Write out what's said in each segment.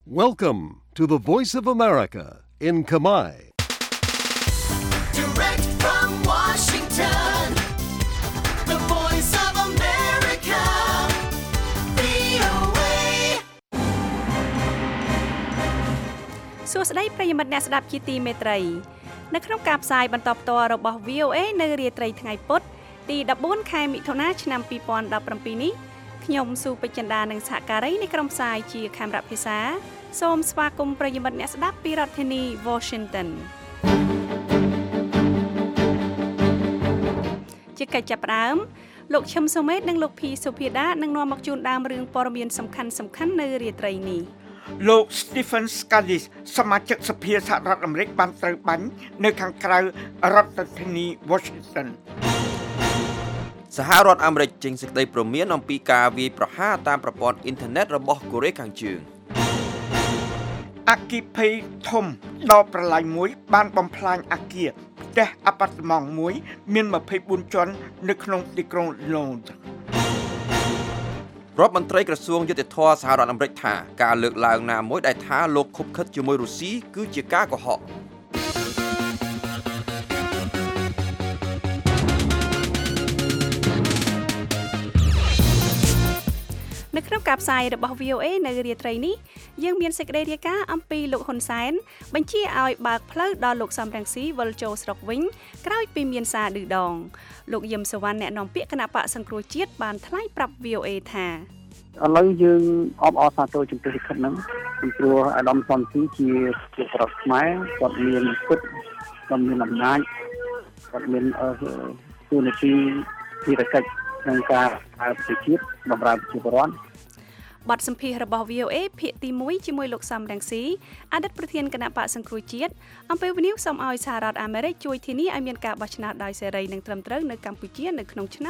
Welcome to the Voice of America in Kamai. Direct from Washington, the Voice of America, VOA. សួស្តីប្រិយមិត្តអ្នកស្ដាប់ជាទីមេត្រីនៅក្នុងការផ្សាយបន្តផ្ទាល់របស់ VOA នៅរាត្រីថ្ងៃពុធទី14ខែមិថុនាឆ្នាំ2017នេះខ្ញុំស៊ូពេជ្រចិន្តានិងសហការីនៃក្រុមផ្សាយជាខេមរៈភាសាសូមស្វាគមន៍ប្រិយមិត្តអ្នកស្ដាប់ពីរដ្ឋធានី Washington ជាកិច្ចចាប់ផ្ដើមលោកឈឹមសុមេតនិងលោកភីសុភាដានឹងនាំមកជូនដើមរឿងព័ត៌មានសំខាន់ៗនៅរាត្រីនេះលោក Stephen Scalise សមាជិកសភាសហរដ្ឋអាមេរិកបានត្រូវបាញ់នៅខាងក្រៅរដ្ឋធានី Washington សហរដ្ឋអាមេរិកចេញសេចក្តីព្រមានអំពីការវាយប្រហារតាមប្រព័ន្ធអ៊ីនធឺណិតរបស់កូរ៉េខាងជើងអគ្គិភ័យធំដ៏ប្រឡាយមួយបានបំផ្លាញអគារផ្ទះអាប៉ាតឺម៉ង់មួយមាន24ជាន់នៅក្នុងទីក្រុង London រដ្ឋមន្ត្រីក្រសួងយុតិធធម៌សហរដ្ឋអាមេរិកថាការលើកឡើងណាមួយដែលថាលោកខុបខិតជាមួយរុស្ស៊ីគឺជាការកុហកនៅក្នុងការផ្សាយរបស់ VOA នៅរាត្រីនេះយើងមានសេចក្តីរាយការណ៍អំពីលោកហ៊ុនសែនបញ្ជាឲ្យបើកផ្លូវដល់លោកសំរងស៊ីវិលចូលស្រុកវិញក្រោយពីមានសារឌឺដងលោកយឹមសវណ្ណអ្នកនាំពាក្យគណៈបកសង្គ្រោះជាតិបានថ្លែងប្រាប់ VOA ថាឥឡូវយើងអបអរសាទរចំពោះលិខិតហ្នឹងពីព្រោះអាដាមសំស៊ីជាប្រដ្ឋខ្មែរគាត់មានពុតគាត់មានអំណាចគាត់មានទូនាទីភារកិច្ចក្នុងការប្រជាជាតិបម្រើប្រជាពលរដ្ឋបទសម្ភាសន៍របស់ VOA ភាគទី1ជាមួយលោកសំរងស៊ីអតីតប្រធានគណៈបកសង្គ្រោះជាតិអំពីវិនិយោគសូមឲ្យសហរដ្ឋអាមេរិកជួយធានាឲ្យមានការបោះឆ្នោតដោយសេរីនិងត្រឹមត្រូវនៅកម្ពុជានៅក្នុងឆ្នាំ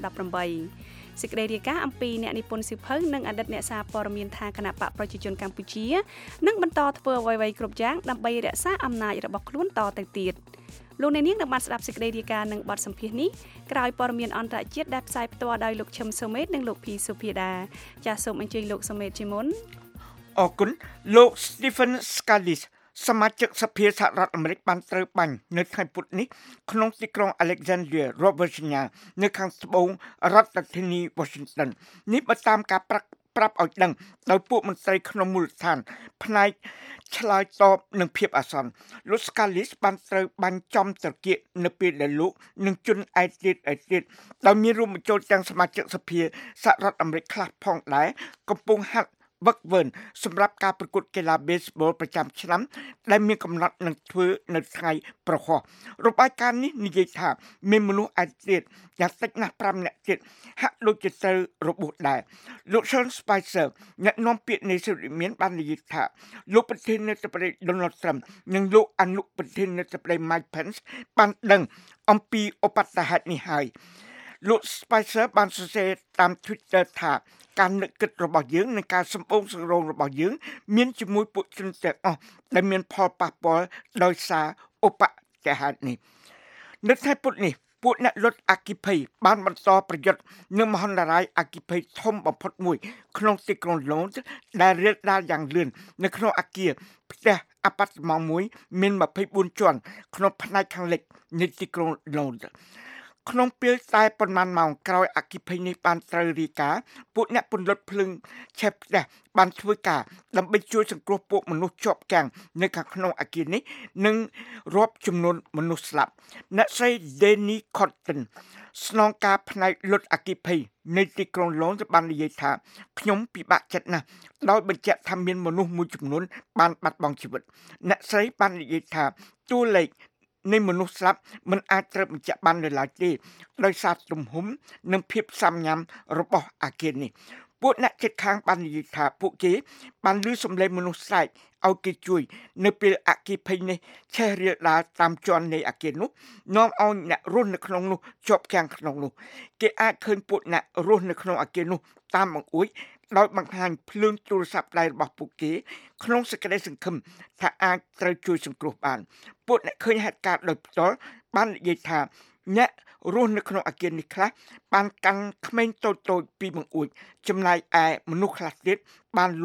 2018សេចក្តីរាយការណ៍អំពីអ្នកនិពន្ធសៀវភៅនិងអតីតអ្នកសារព័ត៌មានថាគណៈបកប្រជាជនកម្ពុជានឹងបន្តធ្វើអ្វីៗគ្រប់យ៉ាងដើម្បីរក្សាអំណាចរបស់ខ្លួនតទៅទៀតលោកអ្នកនាងនឹងបានស្ដាប់សេចក្តីរាយការណ៍និងបទសម្ភាសន៍នេះក្រោយព័ត៌មានអន្តរជាតិដែលផ្សាយផ្ទាល់ដោយលោកឈឹមសុមេតនិងលោកភីសុភាដាចាសសូមអញ្ជើញលោកសុមេតជាមុនអរគុណលោក Stephen Scalise សមាជិកសភាសហរដ្ឋអាមេរិកបានត្រូវបាញ់នៅថ្ងៃពុធនេះក្នុងទីក្រុង Alexandria រដ្ឋ Virginia នៅខាងត្បូងរដ្ឋធានី Washington នេះបើតាមការប្រាប់ឲ្យដឹងដោយពួកមន្ត្រីក្នុងមូលដ្ឋានផ្នែកឆ្លើយតបនឹងភាពអាសន្នលោក Scalise បានត្រូវបាញ់ចំត្រគាកនៅពេលដែលលោកនឹងជន់ឯទៀតដោយមានរួមបញ្ចូលទាំងសមាជិកសភាសហរដ្ឋអាមេរិកខ្លះផងដែរកំពុងហាត់វឹកវើសម្រាប់ការប្រកួតកីឡា baseball ប្រចាំឆ្នាំដែលមានកំណត់នឹងធ្វើនៅថ្ងៃប្រហោះរបាយការណ៍នេះនិយាយថាមានមនុស្សឯទៀតយ៉ាងតិចណាស់5នាក់ទៀតហាក់ដូចជាត្រូវរបួសដែរលោក Sean Spicer អ្នកនាំពាក្យនៃសិទ្ធិមានបាននិយាយថាលោកប្រធានាធិបតី Donald Trump និងលោកអនុប្រធានាធិបតី Mike Pence បានដឹងអំពីឧបទ្ទហេតុនេះហើយលោក Spicer បានសរសេរតាម Twitter ថាការនឹកគិតរបស់យើងនិងការសម្បូរសង្រោងរបស់យើងមានជាមួយពួកជនទាំងអស់ដែលមានផលប៉ះពាល់ដោយសារឧបទ្ទហេតុនេះនៅថ្ងៃពុធនេះពួកអ្នកលុតអគ្គិភ័យបានបន្តប្រយុទ្ធនឹងមហន្តរាយអគ្គិភ័យធំបំផុតមួយក្នុងទីក្រុង London ដែលរាលដាលយ៉ាងលឿននៅក្នុងអគារផ្ទះអាប៉ាតឺម៉ង់មួយមាន24ជាន់ក្នុងផ្នែកខាងលិចនៃទីក្រុង Londonក្នុងពេលតែប៉ុន្មានម៉ោងក្រោយអគ្គិភ័យនេះបានត្រូវរាយការណ៍ពួកអ្នកពន្លត់ភ្លើងឆេះផ្ទះបានធ្វើការដើម្បីជួយសង្គ្រោះពួកមនុស្សជាប់គាំងនៅខាងក្នុងអគារនេះនិងរាប់ចំនួនមនុស្សស្លាប់អ្នកស្រី Denny Cotton ស្នងការផ្នែកលុតអគ្គិភ័យនៃទីក្រុង London បាននិយាយថាខ្ញុំពិបាកចិត្តណាស់ដោយបញ្ជាក់ថាមានមនុស្សមួយចំនួនបានបាត់បង់ជីវិតអ្នកស្រីបាននិយាយថាតួលេខនៃមនុស្សស្លាប់មិនអាចត្រូវបញ្ជាក់បាននៅឡើយទេដោយសារទំហំនិងភាពសាមញ្ញរបស់អគារនេះពួកអ្នកជិតខាងបាននិយាយថាពួកគេបានឮសំឡេងមនុស្សស្រែកឲ្យគេជួយនៅពេលអគ្គិភ័យនេះឆេះរាលដាលតាមជាន់នៃអគារនោះនាំឲ្យអ្នករស់នៅក្នុងនោះជាប់គាំងក្នុងនោះគេអាចឃើញពួកអ្នករស់នៅក្នុងអគារនោះតាមបង្អួចដោយបង្ហាញភ្លើងទូរស័ព្ទដៃរបស់ពួកគេក្នុងសេចក្តីសង្ឃឹមថាអាចត្រូវជួយសង្គ្រោះបានពួកអ្នកឃើញហេតុការណ៍ដោយផ្ទាល់បាននិយាយថាអ្នករស់នៅក្នុងអគារនេះខ្លះបានកាន់ក្មេងតូចៗពីបង្អួចចំណែកឯមនុស្សខ្លះទៀតបានលូត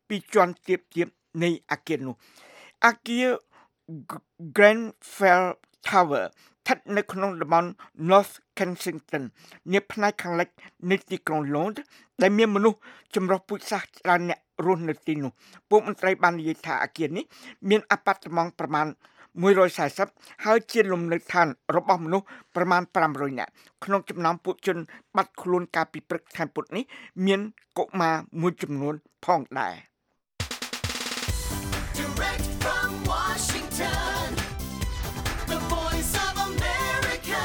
ពីជាន់ទាបនៃអគារនោះអគារ Grenfell Tower ស្ថិតនៅក្នុងតំបន់ North Kensington នាផ្នែកខាងលិចនៃទីក្រុង London ដែលមានមនុស្សចម្រុះពូជសាសន៍ច្រើនអ្នករស់នៅទីនោះពួកមន្ត្រីបាននិយាយថាអគារនេះមានអាប៉ាតឺម៉ង់ប្រមាណ140ហើយជាលំនៅឋានរបស់មនុស្សប្រមាណ500នាក់ក្នុងចំណោមពួកជនបាត់ខ្លួនកាលពីព្រឹកថ្ងៃពុធនេះមានកុមារមួយចំនួនផងដែរ Direct from Washington, the voice of America,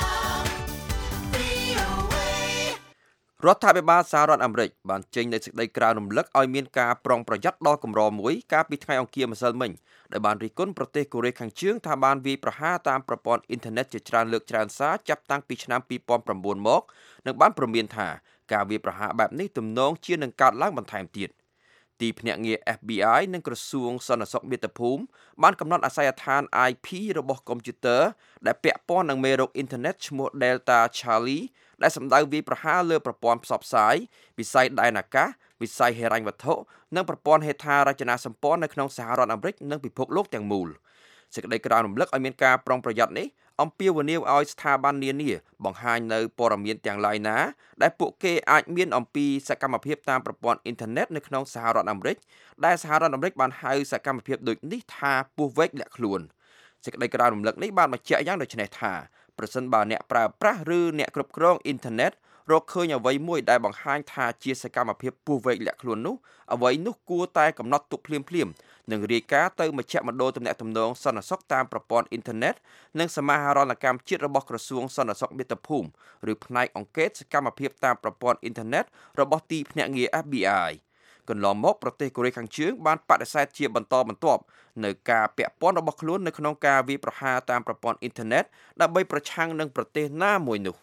VOA. រដ្ឋាភិបាលសហរដ្ឋអាមេរិកបានចេញនូវសេចក្តីក្រើនរំលឹកឲ្យមានការប្រុងប្រយ័ត្នដ៏កម្រមួយកាលពីថ្ងៃអង្គារម្សិលមិញដែលបានរិះគន់ប្រទេសកូរ៉េខាងជើងថាបានវាយប្រហារតាមប្រព័ន្ធអ៊ីនធឺណិតជាច្រើនលើកច្រើនសារចាប់តាំងពីឆ្នាំ2009មកនិងបានព្រមានថាការវាយប្រហារបែបនេះទំនងជានឹងកើតឡើងបន្ថែមទៀតទីភ្នាក់ងារ FBI និងក្រសួងសន្តិសុខមាតុភូមិបានកំណត់អាសយដ្ឋាន IP របស់កុំព្យូទ័រដែលពាក់ព័ន្ធនឹងមេរោគអ៊ីនធឺណិតឈ្មោះ Delta Charlie ដែលសម្ដៅវាយប្រហារលើប្រព័ន្ធផ្សព្វផ្សាយវិស័យដែនអាកាសវិស័យហិរញ្ញវត្ថុនិងប្រព័ន្ធហេដ្ឋារចនាសម្ព័ន្ធនៅក្នុងសហរដ្ឋអាមេរិកនិងពិភពលោកទាំងមូលសេចក្តីក្រើនរំលឹកឲ្យមានការប្រុងប្រយ័ត្ននេះអំពាវនាវឲ្យស្ថាប័ននានាបង្ហាញនៅព័ត៌មានទាំងឡាយណាដែលពួកគេអាចមានអំពីសកម្មភាពតាមប្រព័ន្ធអ៊ីនធឺណិតនៅក្នុងសហរដ្ឋអាមេរិកដែលសហរដ្ឋអាមេរិកបានហៅសកម្មភាពដូចនេះថាពស់វែកលាក់ខ្លួនសេចក្តីក្រើនរំលឹកនេះបានបញ្ជាក់យ៉ាងដូចនេះថាប្រសិនបើអ្នកប្រើប្រាស់ឬអ្នកគ្រប់គ្រងអ៊ីនធឺណិតរកឃើញអ្វីមួយដែលបង្ហាញថាជាសកម្មភាពពស់វែកលាក់ខ្លួននោះអ្វីនោះគួរតែកំណត់ទុកភ្លាមនិងរាយការណ៍ទៅមជ្ឈមណ្ឌលទំនាក់ទំនងសន្តិសុខតាមប្រព័ន្ធអ៊ីនធឺណិតនិងសមាហរណកម្មជាតិរបស់ក្រសួងសន្តិសុខមាតុភូមិឬផ្នែកអង្គការសកម្មភាពតាមប្រព័ន្ធអ៊ីនធឺណិតរបស់ទីភ្នាក់ងារ FBI កន្លងមកប្រទេសកូរ៉េខាងជើងបានបដិសេធជាបន្តបន្ទាប់នៅការពាក់ព័ន្ធរបស់ខ្លួននៅក្នុងការវាយប្រហារតាមប្រព័ន្ធអ៊ីនធឺណិតដើម្បីប្រឆាំងនឹងប្រទេសណាមួយនោះ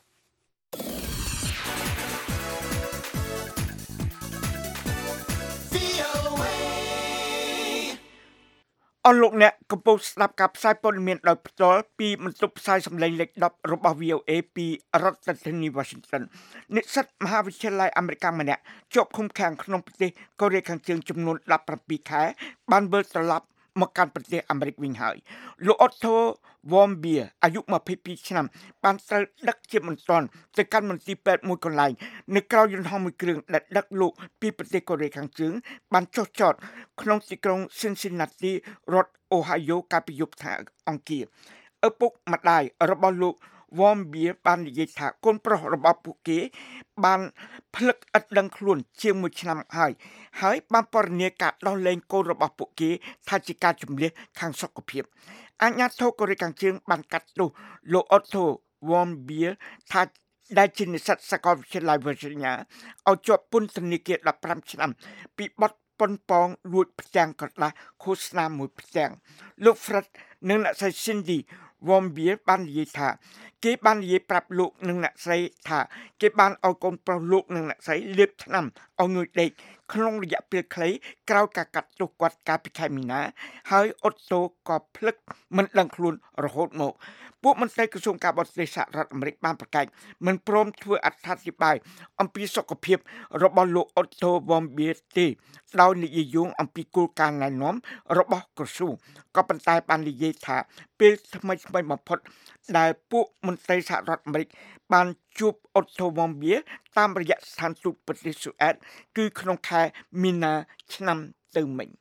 អស់លោកអ្នកកំពុងស្ដាប់ការផ្សាយព័ត៌មានដោយផ្ទាល់ពីបន្ទប់ផ្សាយសម្លេងលេខ10របស់ VOA ពីរដ្ឋធានី Washington និស្សិតមហាវិទ្យាល័យអាមេរិកម្នាក់ជាប់ឃុំឃាំងក្នុងប្រទេសកូរ៉េខាងជើងចំនួន17ខែបានវិលត្រឡប់មកកាន់ប្រទេសអាមេរិកវិញហើយលោក Otto Warmbier អាយុ22ឆ្នាំបានត្រូវដឹកជាបន្ទាន់ទៅកាន់មន្ទីរពេទ្យមួយកន្លែងនៅក្រៅយន្តហោះមួយគ្រឿងដែលដឹកលោកពីប្រទេសកូរ៉េខាងជើងបានចុះចតក្នុងទីក្រុង Cincinnati រដ្ឋ Ohio កាលពីយប់ថ្ងៃអង្គារឪពុកម្ដាយរបស់លោក Warmbier បាននិយាយថាកូនប្រុសរបស់ពួកគេបានផ្លឹកឥតដឹងខ្លួនជាង1ឆ្នាំហើយបានពណ៌នាការដោះលែងកូនរបស់ពួកគេថាជាការជំនះខាងសុខភាពអាជ្ញាធរកូរ៉េខាងជើងបានកាត់ទោសលោក Otto Warmbier ថាដែលជានិស្សិតសាកលវិទ្យាល័យ Virginia ឲ្យជាប់ពន្ធនាគារ15ឆ្នាំពីបទប៉ុនប៉ងលួចផ្ទាំងក្រដាសឃោសនាមួយផ្ទាំងលោក Fred និងអ្នកស្រី Cindy Warmbier បាននិយាយថាគេបាននិយាយប្រាប់លោកនិងអ្នកស្រីថាគេបានឲ្យកូនប្រុសលោកនិងអ្នកស្រីលាបថ្នាំឲ្យងើយដេកក្នុងរយៈពេលខ្លីក្រោយការកាត់ទោសគាត់កាលពីខែមីនាហើយអ៊ុតសូក៏ភ្លឹកមិនដឹងខ្លួនរហូតមកពួកមន្ត្រីក្រសួងការបរទេសសហរដ្ឋអាមេរិកបានប្រកាសមិនព្រមធ្វើអត្ថាធិប្បាយអំពីសុខភាពរបស់លោក Otto Warmbier ទេដោយនិយាយយោងអំពីគោលការណ៍ណែនាំរបស់ក្រសួងក៏ប៉ុន្តែបាននិយាយថាពេលថ្មីបំផុតដែលពួកមន្ត្រីសហរដ្ឋអាមេរិកបានជួប Otto Warmbier តាមរយៈស្ថានទូតប្រទេសស៊ូអែតគឺក្នុងខែមីនាឆ្នាំទៅមិញ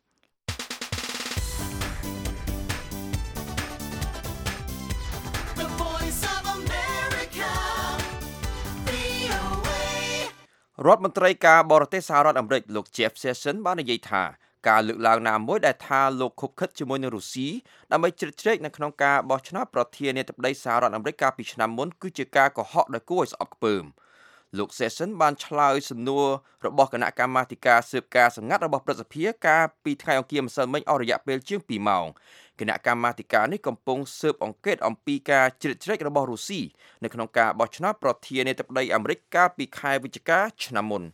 រដ្ឋមន្ត្រីការបរទេសសហរដ្ឋអាមេរិកលោក Jeff Sessions បាននិយាយថាការលើកឡើងណាមួយដែលថាលោកខុបខិតជាមួយនឹងរុស្ស៊ីដើម្បីជ្រៀតជ្រែកនៅក្នុងការបោះឆ្នោតប្រធានាធិបតីសហរដ្ឋអាមេរិកកាលពីឆ្នាំមុនគឺជាការកុហកដែលគួរឲ្យស្អប់ខ្ពើមលោក Sessions បានឆ្លើយសំណួររបស់គណៈកម្មាធិការស៊ើបការសម្ងាត់របស់ព្រឹទ្ធសភាកាលពីថ្ងៃអង្គារម្សិលមិញអស់រយៈពេលជាង2ម៉ោងគណៈកម្មាធិការនេះកំពុងស៊ើបអង្កេតអំពីការជ្រៀតជ្រែករបស់រុស្ស៊ីនៅក្នុងការបោះឆ្នោតប្រធានាធិបតីអាមេរិកកាលពីខែវិច្ឆិកាឆ្នាំមុន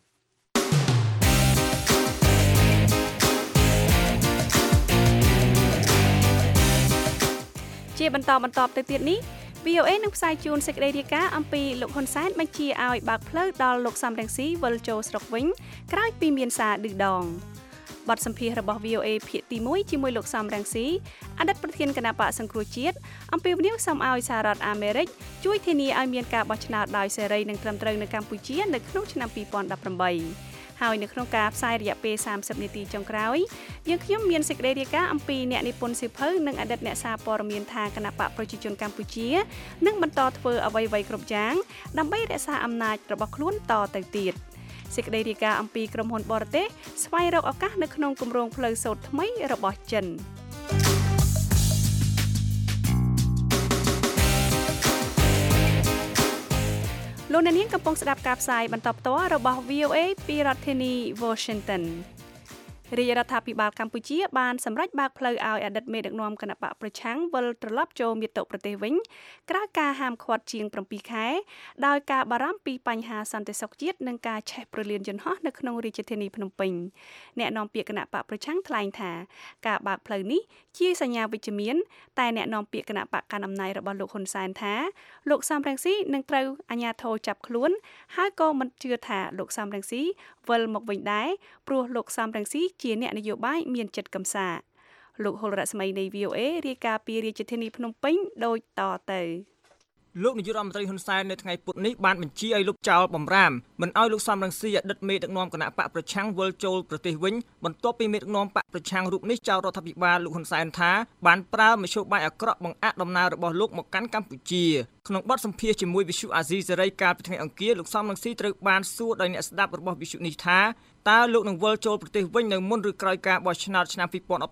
ជាបន្តទៅទៀតនេះ VOA នឹងផ្សាយជូនសេចក្តីរាយការណ៍អំពីលោកហ៊ុនសែនបញ្ជាឲ្យបើកផ្លូវដល់លោកសំរងស៊ីវិលចូលស្រុកវិញក្រោយពីមានសារឌឺដងបទសម្ភាសន៍របស់ VOA ភាគទី1ជាមួយលោកសំរងស៊ីអតីតប្រធានគណៈបកសង្គ្រោះជាតិអំពីវិនិយោគសូមឲ្យសហរដ្ឋអាមេរិកជួយធានាឲ្យមានការបោះឆ្នោតដោយសេរីនិងត្រឹមត្រូវនៅកម្ពុជានៅក្នុងឆ្នាំ2018ហើយនៅក្នុងការផ្សាយរយៈពេល30នាទីចុងក្រោយយើងខ្ញុំមានសេចក្តីរាយការណ៍អំពីអ្នកនិពន្ធសៀវភៅនិងអតីតអ្នកសារព័ត៌មានថាគណៈបកប្រជាជនកម្ពុជានឹងបន្តធ្វើអ្វីៗគ្រប់យ៉ាងដើម្បីរក្សាអំណាចរបស់ខ្លួនតទៅទៀតសេចក្តីរាយការណ៍អំពីក្រុមហ៊ុនបរទេសស្វែងរកឱកាសនៅក្នុងគម្រោងផ្លូវសូត្រថ្មីរបស់ចិនលោកអ្នកនាងកំពុងស្ដាប់ការផ្សាយបន្តផ្ទាល់របស់ VOA ពីរដ្ឋធានី Washington រាជរដ្ឋាភិបាលកម្ពុជាបានសម្រេចបើកផ្លូវឲ្យអតីតមេដឹកនាំគណបកប្រឆាំងវិលត្រឡប់ចូលមាតុប្រទេសវិញក្រោយការហាមឃាត់ជាង7ខែដោយការបារម្ភពីបញ្ហាសន្តិសុខជាតិនិងការឆេះព្រលានយន្តហោះនៅក្នុងរាជធានីភ្នំពេញអ្នកនាំពាក្យគណបកប្រឆាំងថ្លែងថាការបើកផ្លូវនេះជាសញ្ញាវិជ្ជមានតែអ្នកនាំពាក្យគណបកកណ្ដាលអំណាចរបស់លោកហ៊ុនសែនថាលោកសំរងស៊ីនឹងត្រូវអាជ្ញាធរចាប់ខ្លួនហើយក៏មិនជឿថាលោកសំរងស៊ីវិលមកវិញដែរព្រោះលោកសំរងស៊ីជាអ្នកនយោបាយមានចិត្តកំសាលោកហុលរស្មីនៃ VOA រាយការណ៍ពីរាជធានីភ្នំពេញដូចតទៅលោកនាយករដ្ឋមន្ត្រីហ៊ុនសែននៅថ្ងៃពុធនេះបានបញ្ជាឲ្យលុបចោលបំរាមមិនឲ្យលោកសំរងស៊ីអតីតមេដឹកនាំគណៈបកប្រឆាំងវិលចូលប្រទេសវិញបន្ទាប់ពីមេដឹកនាំបកប្រឆាំងរូបនេះចោទរដ្ឋាភិបាលលោកហ៊ុនសែនថាបានប្រើមធ្យោបាយអាក្រក់បង្អាក់ដំណើររបស់លោកមកកាន់កម្ពុជាក្នុងបទសម្ភាសន៍ជាមួយវិទ្យុអាស៊ីសេរីកាលពីថ្ងៃអង្គារលោកសំរងស៊ីត្រូវបានសួរដោយអ្នកស្ដាប់របស់វិទ្យុនេះថាតើលោកនឹងវិលចូលប្រទេសវិញនៅមុនឬក្រោយការបោះឆ្នោតឆ្នាំ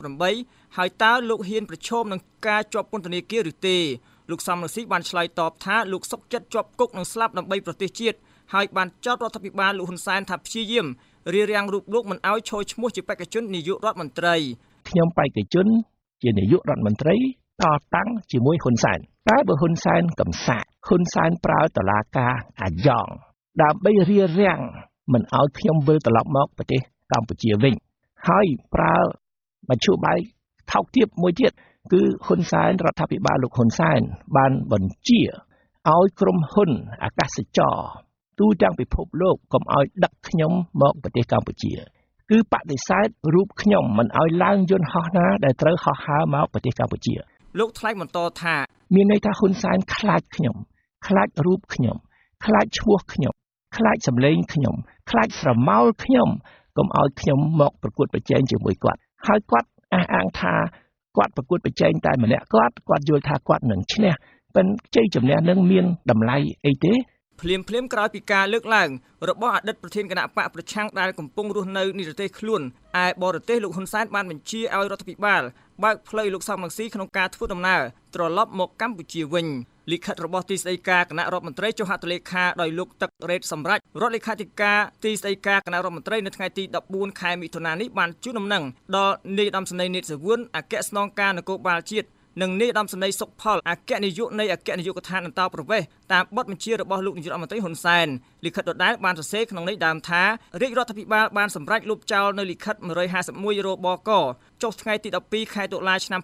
2018ហើយតើលោកហ៊ានប្រឈមនឹងការជាប់ពន្ធនាគារឬទេលោកសំរងស៊ីបានឆ្លើយតបថាលោកសុកចិត្តជាប់គុកនឹងស្លាប់ដើម្បីប្រទេសជាតិហើយបានចោទរដ្ឋាភិបាលលោកហ៊ុនសែនថាព្យាយាមរារាំងរូបលោកមិនឲ្យឈរឈ្មោះជាបេក្ខជននាយករដ្ឋមន្ត្រីខ្ញុំបេក្ខជនជានាយករដ្ឋមន្ត្រីតតាំងជាមួយហ៊ុនសែនតែបើហ៊ុនសែនកំសាកហ៊ុនសែនប្រើតុលាការអាយ៉ងដើម្បីរារាំងមិនឲ្យខ្ញុំវិលត្រឡប់មកប្រទេសកម្ពុជាវិញហើយប្រើមធ្យោបាយថោកទាបមួយទៀតគឺហ៊ុនសែនរដ្ឋាភិបាលលោកហ៊ុនសែនបានបញ្ជាឲ្យក្រុមហ៊ុនអាកាសចរទូទាំងពិភពលោកកុំឲ្យដឹកខ្ញុំមកប្រទេសកម្ពុជាគឺបដិសេធរូបខ្ញុំមិនឲ្យឡើងយន្តហោះណាដែលត្រូវហោះហើរមកប្រទេសកម្ពុជាលោកថ្លែងបន្តថាមានន័យថាហ៊ុនសែនខ្លាចខ្ញុំខ្លាចរូបខ្ញុំខ្លាចឈ្មោះខ្ញុំខ្លាចសម្លេងខ្ញុំខ្លាចស្រមោលខ្ញុំកុំឲ្យខ្ញុំមកប្រកួតប្រជែងជាមួយគាត់ហើយគាត់អះអាងថាគាត់ប្រកួតប្រជែងតែម្នាក់គាត់យល់ថាគាត់នឹងឈ្នះប៉ុន្តែជ័យជំនះនឹងមានតម្លៃអីទេភ្លាមក្រោយពីការលើកឡើងរបស់អតីតប្រធានគណៈបកប្រឆាំងដែលកំពុងរស់នៅនិរទេសខ្លួនឯបរទេសលោកហ៊ុនសែនបានបញ្ជាឲ្យរដ្ឋាភិបាលបើកផ្លូវលោកសំរងស៊ីក្នុងការធ្វើដំណើរត្រឡប់មកកម្ពុជាវិញលិខិតរបស់ទីស្តីការគណៈរដ្ឋមន្ត្រីចុះហត្ថលេខាដោយលោកទឹករ៉េតសម្រាប់រដ្ឋលេខាធិការទីស្តីការគណៈរដ្ឋមន្ត្រីនៅថ្ងៃទី14ខែមិថុនានេះបានជូនដំណឹងដល់នាយឧត្តមសេនីយ៍នេតសវឿនអគ្គស្នងការនគរបាលជាតិនិងនាយឧត្តមសេនីយ៍សុកផលអគ្គនាយកនៃអគ្គនាយកដ្ឋានអន្តរប្រវេសន៍តាមបទបញ្ជារបស់លោកនាយករដ្ឋមន្ត្រីហ៊ុនសែនលិខិតដដែលបានសរសេរក្នុងន័យដើមថារាជរដ្ឋាភិបាលបានសម្រេចលុបចោលនៅលិខិត151របកចុះថ្ងៃទី12ខែតុលាឆ្នាំ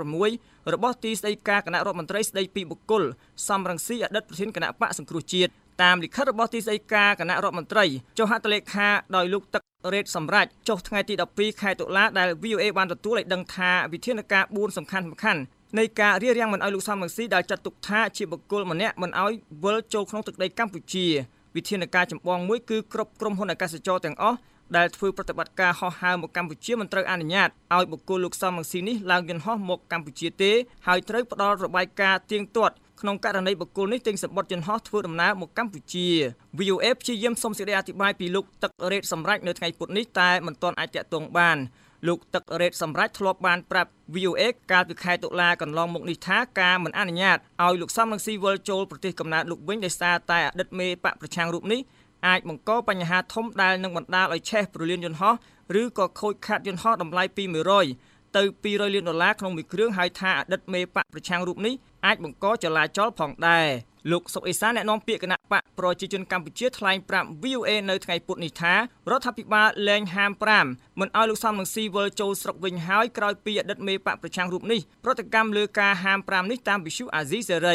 2016របស់ទីស្តីការគណៈរដ្ឋមន្ត្រីស្តីពីបុគ្គលសំរងស៊ីអតីតប្រធានគណៈបកសង្គ្រោះជាតិតាមលិខិតរបស់ទីស្តីការគណៈរដ្ឋមន្ត្រីចុះហត្ថលេខាដោយលោកទឹករ៉េតសម្រាប់ចុះថ្ងៃទី12ខែតុលាដែល VOA បានទទួលឲ្យដឹងថាវិធានការ4សំខាន់នៃការរារាំងមិនឲ្យលោកសំរងស៊ីដែលចាត់ទុកថាជាបុគ្គលម្នាក់មិនឲ្យវិលចូលក្នុងទឹកដីកម្ពុជាវិធានការចម្បងមួយគឺគ្រប់ក្រុមហ៊ុនអាកាសចរទាំងអស់ដែលធ្វើប្រតិបត្តិការហោះហើរមកកម្ពុជាមិនត្រូវអនុញ្ញាតឲ្យបុគ្គលលោកសំរងស៊ីនេះឡើងយន្តហោះមកកម្ពុជាទេហើយត្រូវផ្ដល់របាយការណ៍ទៀងទាត់ក្នុងករណីបុគ្គលនេះទិញសម្បត្តិយន្តហោះធ្វើដំណើរមកកម្ពុជា VOA ព្យាយាមសូមសេចក្តីអធិប្បាយពីលោកទឹករ៉េតសម្រាប់នៅថ្ងៃពុធនេះតែមិនទាន់អាចតាក់ទងបានលោកទឹករ៉េតសម្រាប់ធ្លាប់បានប្រាប់ VOA កាលពីខែតុលាកន្លងមកនេះថាការមិនអនុញ្ញាតឲ្យលោកសំរងស៊ីវិលចូលប្រទេសកំណើតលោកវិញដោយសារតែអតីតមេបកប្រឆាំងរូបនេះអាចបង្កបញ្ហាធំដែលនឹងបណ្ដាលឲ្យឆេះព្រលានយន្តហោះឬក៏ខូចខាតយន្តហោះតម្លៃពី100ទៅ$200លានក្នុងមួយគ្រឿងហើយថាអតីតមេបកប្រឆាំងរូបនេះអាចបង្កចលាចលផងដែរលោកសុកអេសានអ្នកនាំពាក្យគណៈបកប្រជាជនកម្ពុជាថ្លែងប្រាប់ VOA នៅថ្ងៃពុធនេះថារដ្ឋាភិបាលលែងហាម5មិនឲ្យលោកសំរងស៊ីវិលចូលស្រុកវិញហើយក្រោយពីអតីតមេបកប្រឆាំងរូបនេះប្រតិកម្មលើការហាម5នេះតាមវិទ្យុអាស៊ីសេរី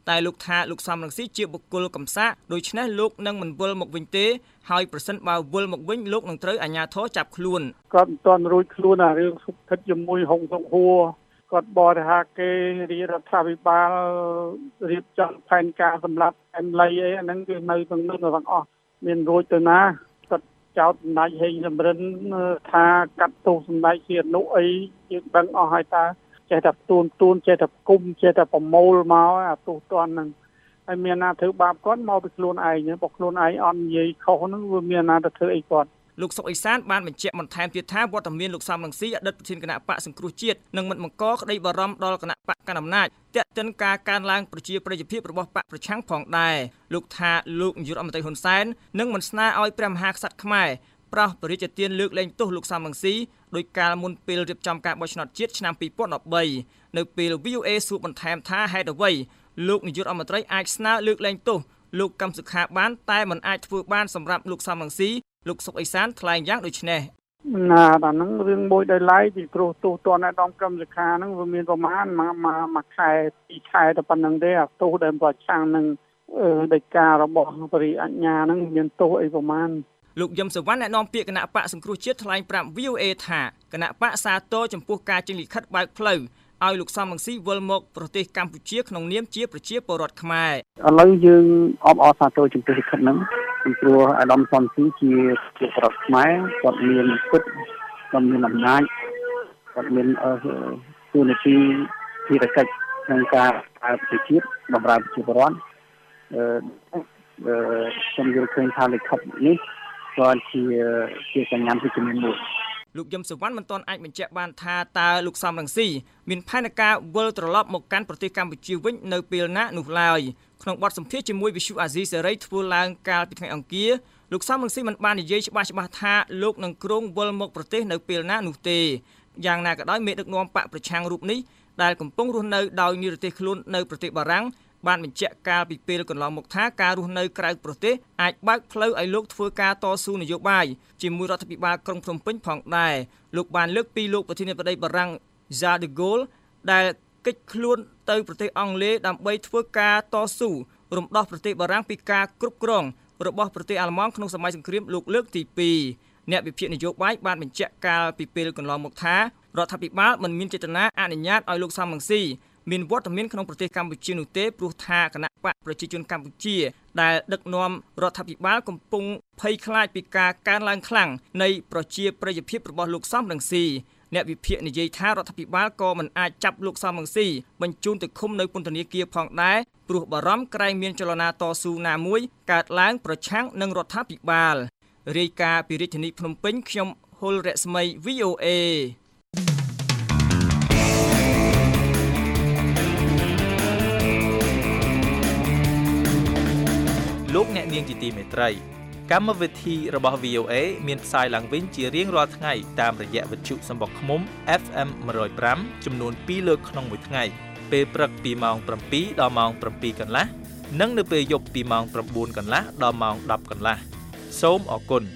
តែលោកថាលោកសំរងស៊ីជាបុគ្គលកំសាកដូច្នេះលោកនឹងមិនវិលមកវិញទេហើយប្រសិនបើវិលមកវិញលោកនឹងត្រូវអាជ្ញាធរចាប់ខ្លួនគាត់មិនទាន់រួចខ្លួនអារឿងសុខទឹកជាមួយហុងសុខហួរគាត់បរិហាគេរដ្ឋាភិបាលរៀបចំផែនការសម្រាប់អែមលៃអីអាហ្នឹងគឺនៅទាំងនោះទាំងអស់មានរួចទៅណាគាត់ចោទសម្ដេចហេងសំរិនថាកាត់ទោសសម្ដេចជាអនុអីយើងដឹងអស់ហើយតើចេះតែទួនចេះតែគុំចេះតែប្រមូលមកអាទោសទណ្ឌហ្នឹងហើយមានណាធ្វើបាបគាត់មកពីខ្លួនឯងបើខ្លួនឯងអត់និយាយខុសហ្នឹងវាមានណាទៅធ្វើអីគាត់លោកសុកអេសានបានបញ្ជាក់បន្ថែមទៀតថាវត្តមានលោកសំរងស៊ីអតីតប្រធានគណៈបកសង្គ្រោះជាតិនឹងមិនបង្កក្តីបារម្ភដល់គណៈបកកណ្ដាលអំណាចទាក់ទិនការកើនឡើងប្រជាប្រិយភាពរបស់បកប្រឆាំងផងដែរលោកថាលោកនាយករដ្ឋមន្ត្រីហ៊ុនសែននឹងមិនស្នើឲ្យព្រះមហាក្សត្រខ្មែរប្រោសព្រះរាជទានលើកលែងទោសលោកសំរងស៊ីដោយកាលមុនពេលរៀបចំការបោះឆ្នោតជាតិឆ្នាំ2013នៅពេល VOA សួរបន្ថែមថាហេតុអ្វីលោកនាយករដ្ឋមន្ត្រីអាចស្នើលើកលែងទោសលោកកឹមសុខាបានតែមិនអាចធ្វើបានសម្រាប់លោកសំរងស៊ីលោកសុកអេសានថ្លែងយ៉ាងដូចនេះណាដល់ហ្នឹងរឿងមួយដោយឡែកពីព្រោះទោសទណ្ឌអាដាមកឹមសុខាហ្នឹងវាមានប្រមាណមួយខែ2ខែតែប៉ុណ្្នឹងទេអាទោសដែលប្រឆាំងនឹងដោយការរបស់បរិអញ្ញាហ្នឹងមានទោសអីប្រមាណលោកយឹមសវណ្ណអ្នកនាំពាក្យគណៈបកសង្គ្រោះជាតិថ្លែងប្រាប់ VOA ថាគណៈបកសាទរចំពោះការចេញលិខិតបើកផ្លូវឲ្យលោកសំរងស៊ីវិលមកប្រទេសកម្ពុជាក្នុងនាមជាប្រជាពលរដ្ឋខ្មែរឥឡូវយើងអបអរសាទរចំពោះលិខិតហ្នឹងពីព្រោះអាដាមសំស៊ីជាពលរដ្ឋខ្មែរគាត់មានពុតគាត់មានអំណាចគាត់មានទូនាទីភារកិច្ចក្នុងការប្រជាជាតិបម្រើប្រជាពលរដ្ឋខ្ញុំយល់ឃើញថាលិខិតនេះគាត់ជាសញ្ញាវិជ្ជមានមួយលោកយឹមសវណ្ណមិនទាន់អាចបញ្ជាក់បានថាតើលោកសំរងស៊ីមានផែនការវិលត្រឡប់មកកាន់ប្រទេសកម្ពុជាវិញនៅពេលណានោះឡើយក្នុងបទសម្ភាសន៍ជាមួយវិទ្យុអាស៊ីសេរីធ្វើឡើងកាលពីថ្ងៃអង្គារលោកសំរងស៊ីមិនបាននិយាយច្បាស់ថាលោកនឹងគ្រងវិលមកប្រទេសនៅពេលណានោះទេយ៉ាងណាក៏ដោយមេដឹកនាំបកប្រឆាំងរូបនេះដែលកំពុងរស់នៅដោយនិរទេសខ្លួននៅប្រទេសបារាំងបានបញ្ជាក់កាលពីពេលកន្លងមកថាការរស់នៅក្រៅប្រទេសអាចបើកផ្លូវឲ្យលោកធ្វើការតស៊ូនយោបាយជាមួយរដ្ឋាភិបាលក្រុងភ្នំពេញផងដែរលោកបានលើកពីលោកប្រធានាធិបតីបារាំង Charles de Gaulle ដែលកិច្ចខ្លួនទៅប្រទេសអង់គ្លេសដើម្បីធ្វើការតស៊ូរំដោះប្រទេសបារាំងពីការគ្រប់គ្រងរបស់ប្រទេសអាល្លឺម៉ង់ក្នុងសម័យសង្គ្រាមលោកលើកទី2អ្នកវិភាគនយោបាយបានបញ្ជាក់កាលពីពេលកន្លងមកថារដ្ឋាភិបាលមិនមានចេតនាអនុញ្ញាតឲ្យលោកសំរងស៊ីមានវត្តមានក្នុងប្រទេសកម្ពុជានោះទេព្រោះថាគណៈបកប្រជាជនកម្ពុជាដែលដឹកនាំរដ្ឋាភិបាលកំពុងភ័យខ្លាចពីការកើនឡើងខ្លាំងនៃប្រជាប្រិយភាពរបស់លោកសំរងស៊ីអ្នកវិភាគនិយាយថារដ្ឋាភិបាលក៏មិនអាចចាប់លោកសំរងស៊ីបញ្ជូនទៅឃុំនៅពន្ធនាគារផងដែរព្រោះបារម្ភក្រែងមានចលនាតស៊ូណាមួយកើតឡើងប្រឆាំងនឹងរដ្ឋាភិបាលរាយការណ៍ពីរាជធានីភ្នំពេញខ្ញុំហុលរស្មី VOA លោកអ្នកនាងជាទីមេត្រីកម្មវិធីរបស់ VOA មានផ្សាយឡើងវិញជារៀងរាល់ថ្ងៃតាមរយៈវិទ្យុសំបុកឃ្មុំ FM 105ចំនួន2លើកក្នុងមួយថ្ងៃពេលព្រឹកពីម៉ោង7ដល់ម៉ោង7កន្លះនិងនៅពេលយប់ពីម៉ោង9កន្លះដល់ម៉ោង10កន្លះសូមអរគុណ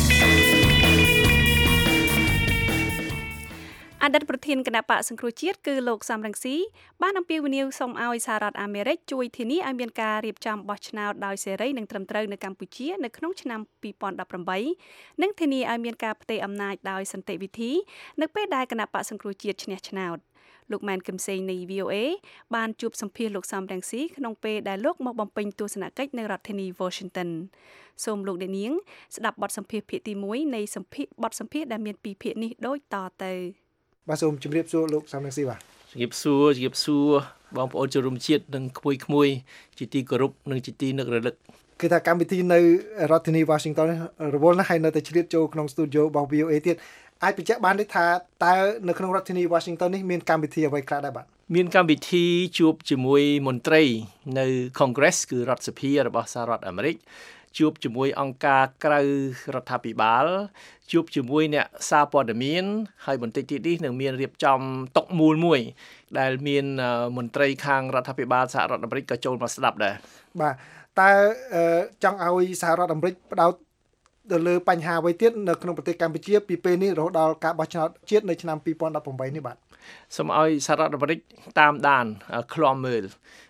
អតីតប្រធានគណៈបកសង្គ្រោះជាតិគឺលោកសំរងស៊ីបានអំពាវនាវសូមឲ្យសហរដ្ឋអាមេរិកជួយធានាឲ្យមានការរៀបចំបោះឆ្នោតដោយសេរីនិងត្រឹមត្រូវនៅកម្ពុជានៅក្នុងឆ្នាំ2018និងធានាឲ្យមានការផ្ទេរអំណាចដោយសន្តិវិធីនៅពេលដែលគណៈបកសង្គ្រោះជាតិឈ្នះឆ្នោតលោកម៉ែនគឹមសេងនៃ VOA បានជួបសម្ភាសលោកសំរងស៊ីក្នុងពេលដែលលោកមកបំពេញទស្សនកិច្ចនៅរដ្ឋធានី Washington សូមលោកអ្នកនាងស្ដាប់បទសម្ភាសភាគទី1នៃបទសម្ភាសដែលមាន2ភាគនេះដូចតទៅបាទសូមជម្រាបសួរលោកសំរងស៊ីបាទជម្រាបសួរបងប្អូនជនរួមជាតិនិងក្មួយៗជាទីគោរពនិងជាទីនឹករលឹកគឺថាកម្មវិធីនៅរដ្ឋធានី Washington រវល់ណាស់ហើយនៅតែឆ្លៀតចូលក្នុង studio របស់ VOA ទៀតអាចបញ្ជាក់បានទេថាតើនៅក្នុងរដ្ឋធានី Washington នេះមានកម្មវិធីអ្វីខ្លះដែរបាទមានកម្មវិធីជួបជាមួយមន្ត្រីនៅ Congress គឺរដ្ឋសភារបស់សហរដ្ឋអាមេរិកជួបជាមួយអង្គការក្រៅរដ្ឋាភិបាលជួបជាមួយអ្នកសារព័ត៌មានហើយបន្តិចទៀតនេះនឹងមានរៀបចំតុកមូលមួយដែលមានមន្ត្រីខាងរដ្ឋាភិបាលសហរដ្ឋអាមេរិកក៏ចូលមកស្ដាប់ដែរបាទតើចង់ឲ្យសហរដ្ឋអាមេរិកផ្ដោតទៅលើបញ្ហាអ្វីទៀតនៅក្នុងប្រទេសកម្ពុជាពីពេលនេះរហូតដល់ការបោះឆ្នោតជាតិនៅឆ្នាំ2018នេះបាទសូមឲ្យសហរដ្ឋអាមេរិកតាមដានឃ្លាំមើល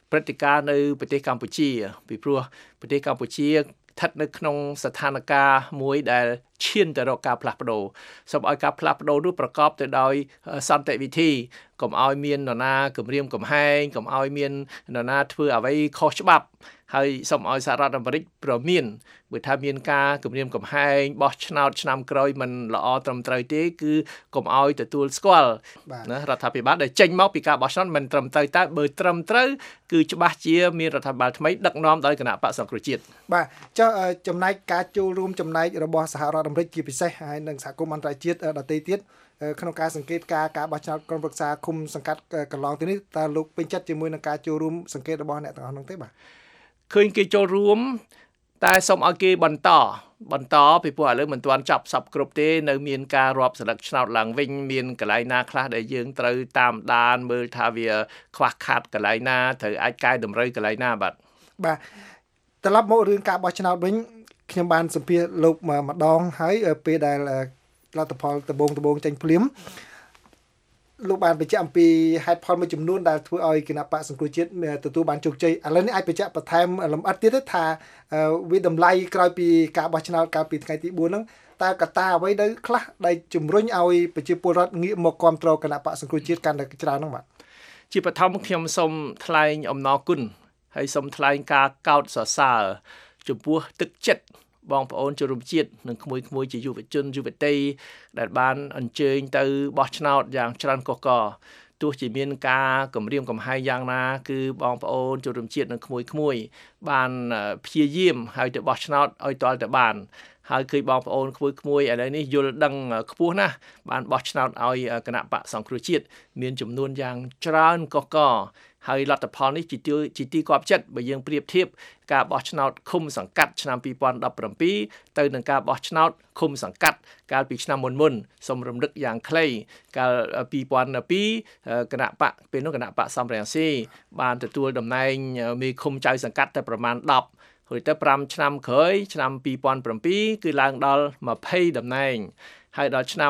ព្រឹត្តិការណ៍នៅប្រទេសកម្ពុជាពីព្រោះប្រទេសកម្ពុជាស្ថិតនៅក្នុងស្ថានភាពមួយដែលឈានទៅរកការផ្លាស់ប្ដូរសូមឲ្យការផ្លាស់ប្ដូរនោះប្រកបទៅដោយសន្តិវិធីកុំឲ្យមាននរណាគំរាមកំហែងកុំឲ្យមាននរណាធ្វើអ្វីខុសច្បាប់ហើយសូមឲ្យសហរដ្ឋអាមេរិកប្រមានបើថាមានការគម្រាមកំហែងបោះឆ្នោតឆ្នាំក្រោយមិនល្អត្រឹមត្រូវទេគឺកុំឲ្យទទួលស្គាល់ណារដ្ឋាភិបាលដែលចេញមកពីការបោះឆ្នោតមិនត្រឹមត្រូវតែបើត្រឹមត្រូវគឺច្បាស់ជាមានរដ្ឋាភិបាលថ្មីដឹកនាំដោយគណៈបក្សសង្គ្រោះជាតិបាទចុះចំណែកការចូលរួមចំណែករបស់សហរដ្ឋអាមេរិកជាពិសេសហើយនិងសហគមន៍អន្តរជាតិដទៃទៀតក្នុងការសង្កេតការបោះឆ្នោតក្រុមប្រឹក្សាឃុំសង្កាត់កន្លងទៅនេះតើលោកពេញចិត្តជាមួយនឹងការចូលរួមសង្កេតរបស់អ្នកទាំងអស់នោះទេបាទឃើញគេចូលរួមតែសូមឲ្យគេបន្តពីព្រោះឥឡូវមិនទាន់ចាប់សពគ្រប់ទេនៅមានការរាប់ស្លឹកឆ្នោតឡើងវិញមានកន្លែងណាខ្លះដែលយើងត្រូវតាមដានមើលថាវាខ្វះខាតកន្លែងណាត្រូវអាចកែតម្រូវកន្លែងណាបាទត្រឡប់មករឿងការបោះឆ្នោតវិញខ្ញុំបានសម្ភាសលោកម្ដងហើយពេលដែលលទ្ធផលដំបូងចេញភ្លាមលោកបានបញ្ជាក់អំពីហេតុផលមួយចំនួនដែលធ្វើឲ្យគណៈបក្សសង្គ្រោះជាតិទទួលបានជោគជ័យឥឡូវនេះអាចបញ្ជាក់បន្ថែមលម្អិតទៀតថាវិតម្លៃក្រោយពីការបោះឆ្នោតកាលពីថ្ងៃទី4ហ្នឹងតើកត្តាអ្វីដែលខ្លះដែលជំរុញឲ្យប្រជាពលរដ្ឋងាកមកគ្រប់គ្រងគណៈបក្សសង្គ្រោះជាតិកាន់តែច្រើនហ្នឹងបាទជាបឋមខ្ញុំសូមថ្លែងអំណរគុណហើយសូមថ្លែងការកោតសរសើរចំពោះទឹកចិត្តបងប្អូនជនរួមជាតិនិងក្មួយៗជាយុវជនយុវតីដែលបានអញ្ជើញទៅបោះឆ្នោតយ៉ាងច្រើនកុះករទោះជាមានការគម្រាមកំហែងយ៉ាងណាគឺបងប្អូនជនរួមជាតិនិងក្មួយៗបានព្យាយាមហើយទៅបោះឆ្នោតឲ្យទាល់តែបានហើយឃើញបងប្អូនក្មួយៗឥឡូវនេះយល់ដឹងខ្ពស់ណាស់បានបោះឆ្នោតឲ្យគណៈបក្សសង្គ្រោះជាតិមានចំនួនយ៉ាងច្រើនកុះករហើយលទ្ធផលនេះជាទីគាប់ចិត្តបើយើងប្រៀបធៀបការបោះឆ្នោតឃុំសង្កាត់ឆ្នាំ2017ទៅនឹងការបោះឆ្នោតឃុំសង្កាត់កាលពីឆ្នាំមុនសូមរំលឹកយ៉ាងខ្លីកាល2012គណៈបកពេលនោះគណៈបកសំរងស៊ីបានទទួលតំណែងមេឃុំចៅសង្កាត់តែប្រមាណ10ហើយទៅ5ឆ្នាំក្រោយឆ្នាំ2007គឺឡើងដល់20តំណែងហើយដល់ឆ្នាំ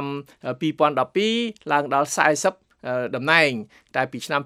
2012ឡើងដល់40តំណែងតែពីឆ្នាំ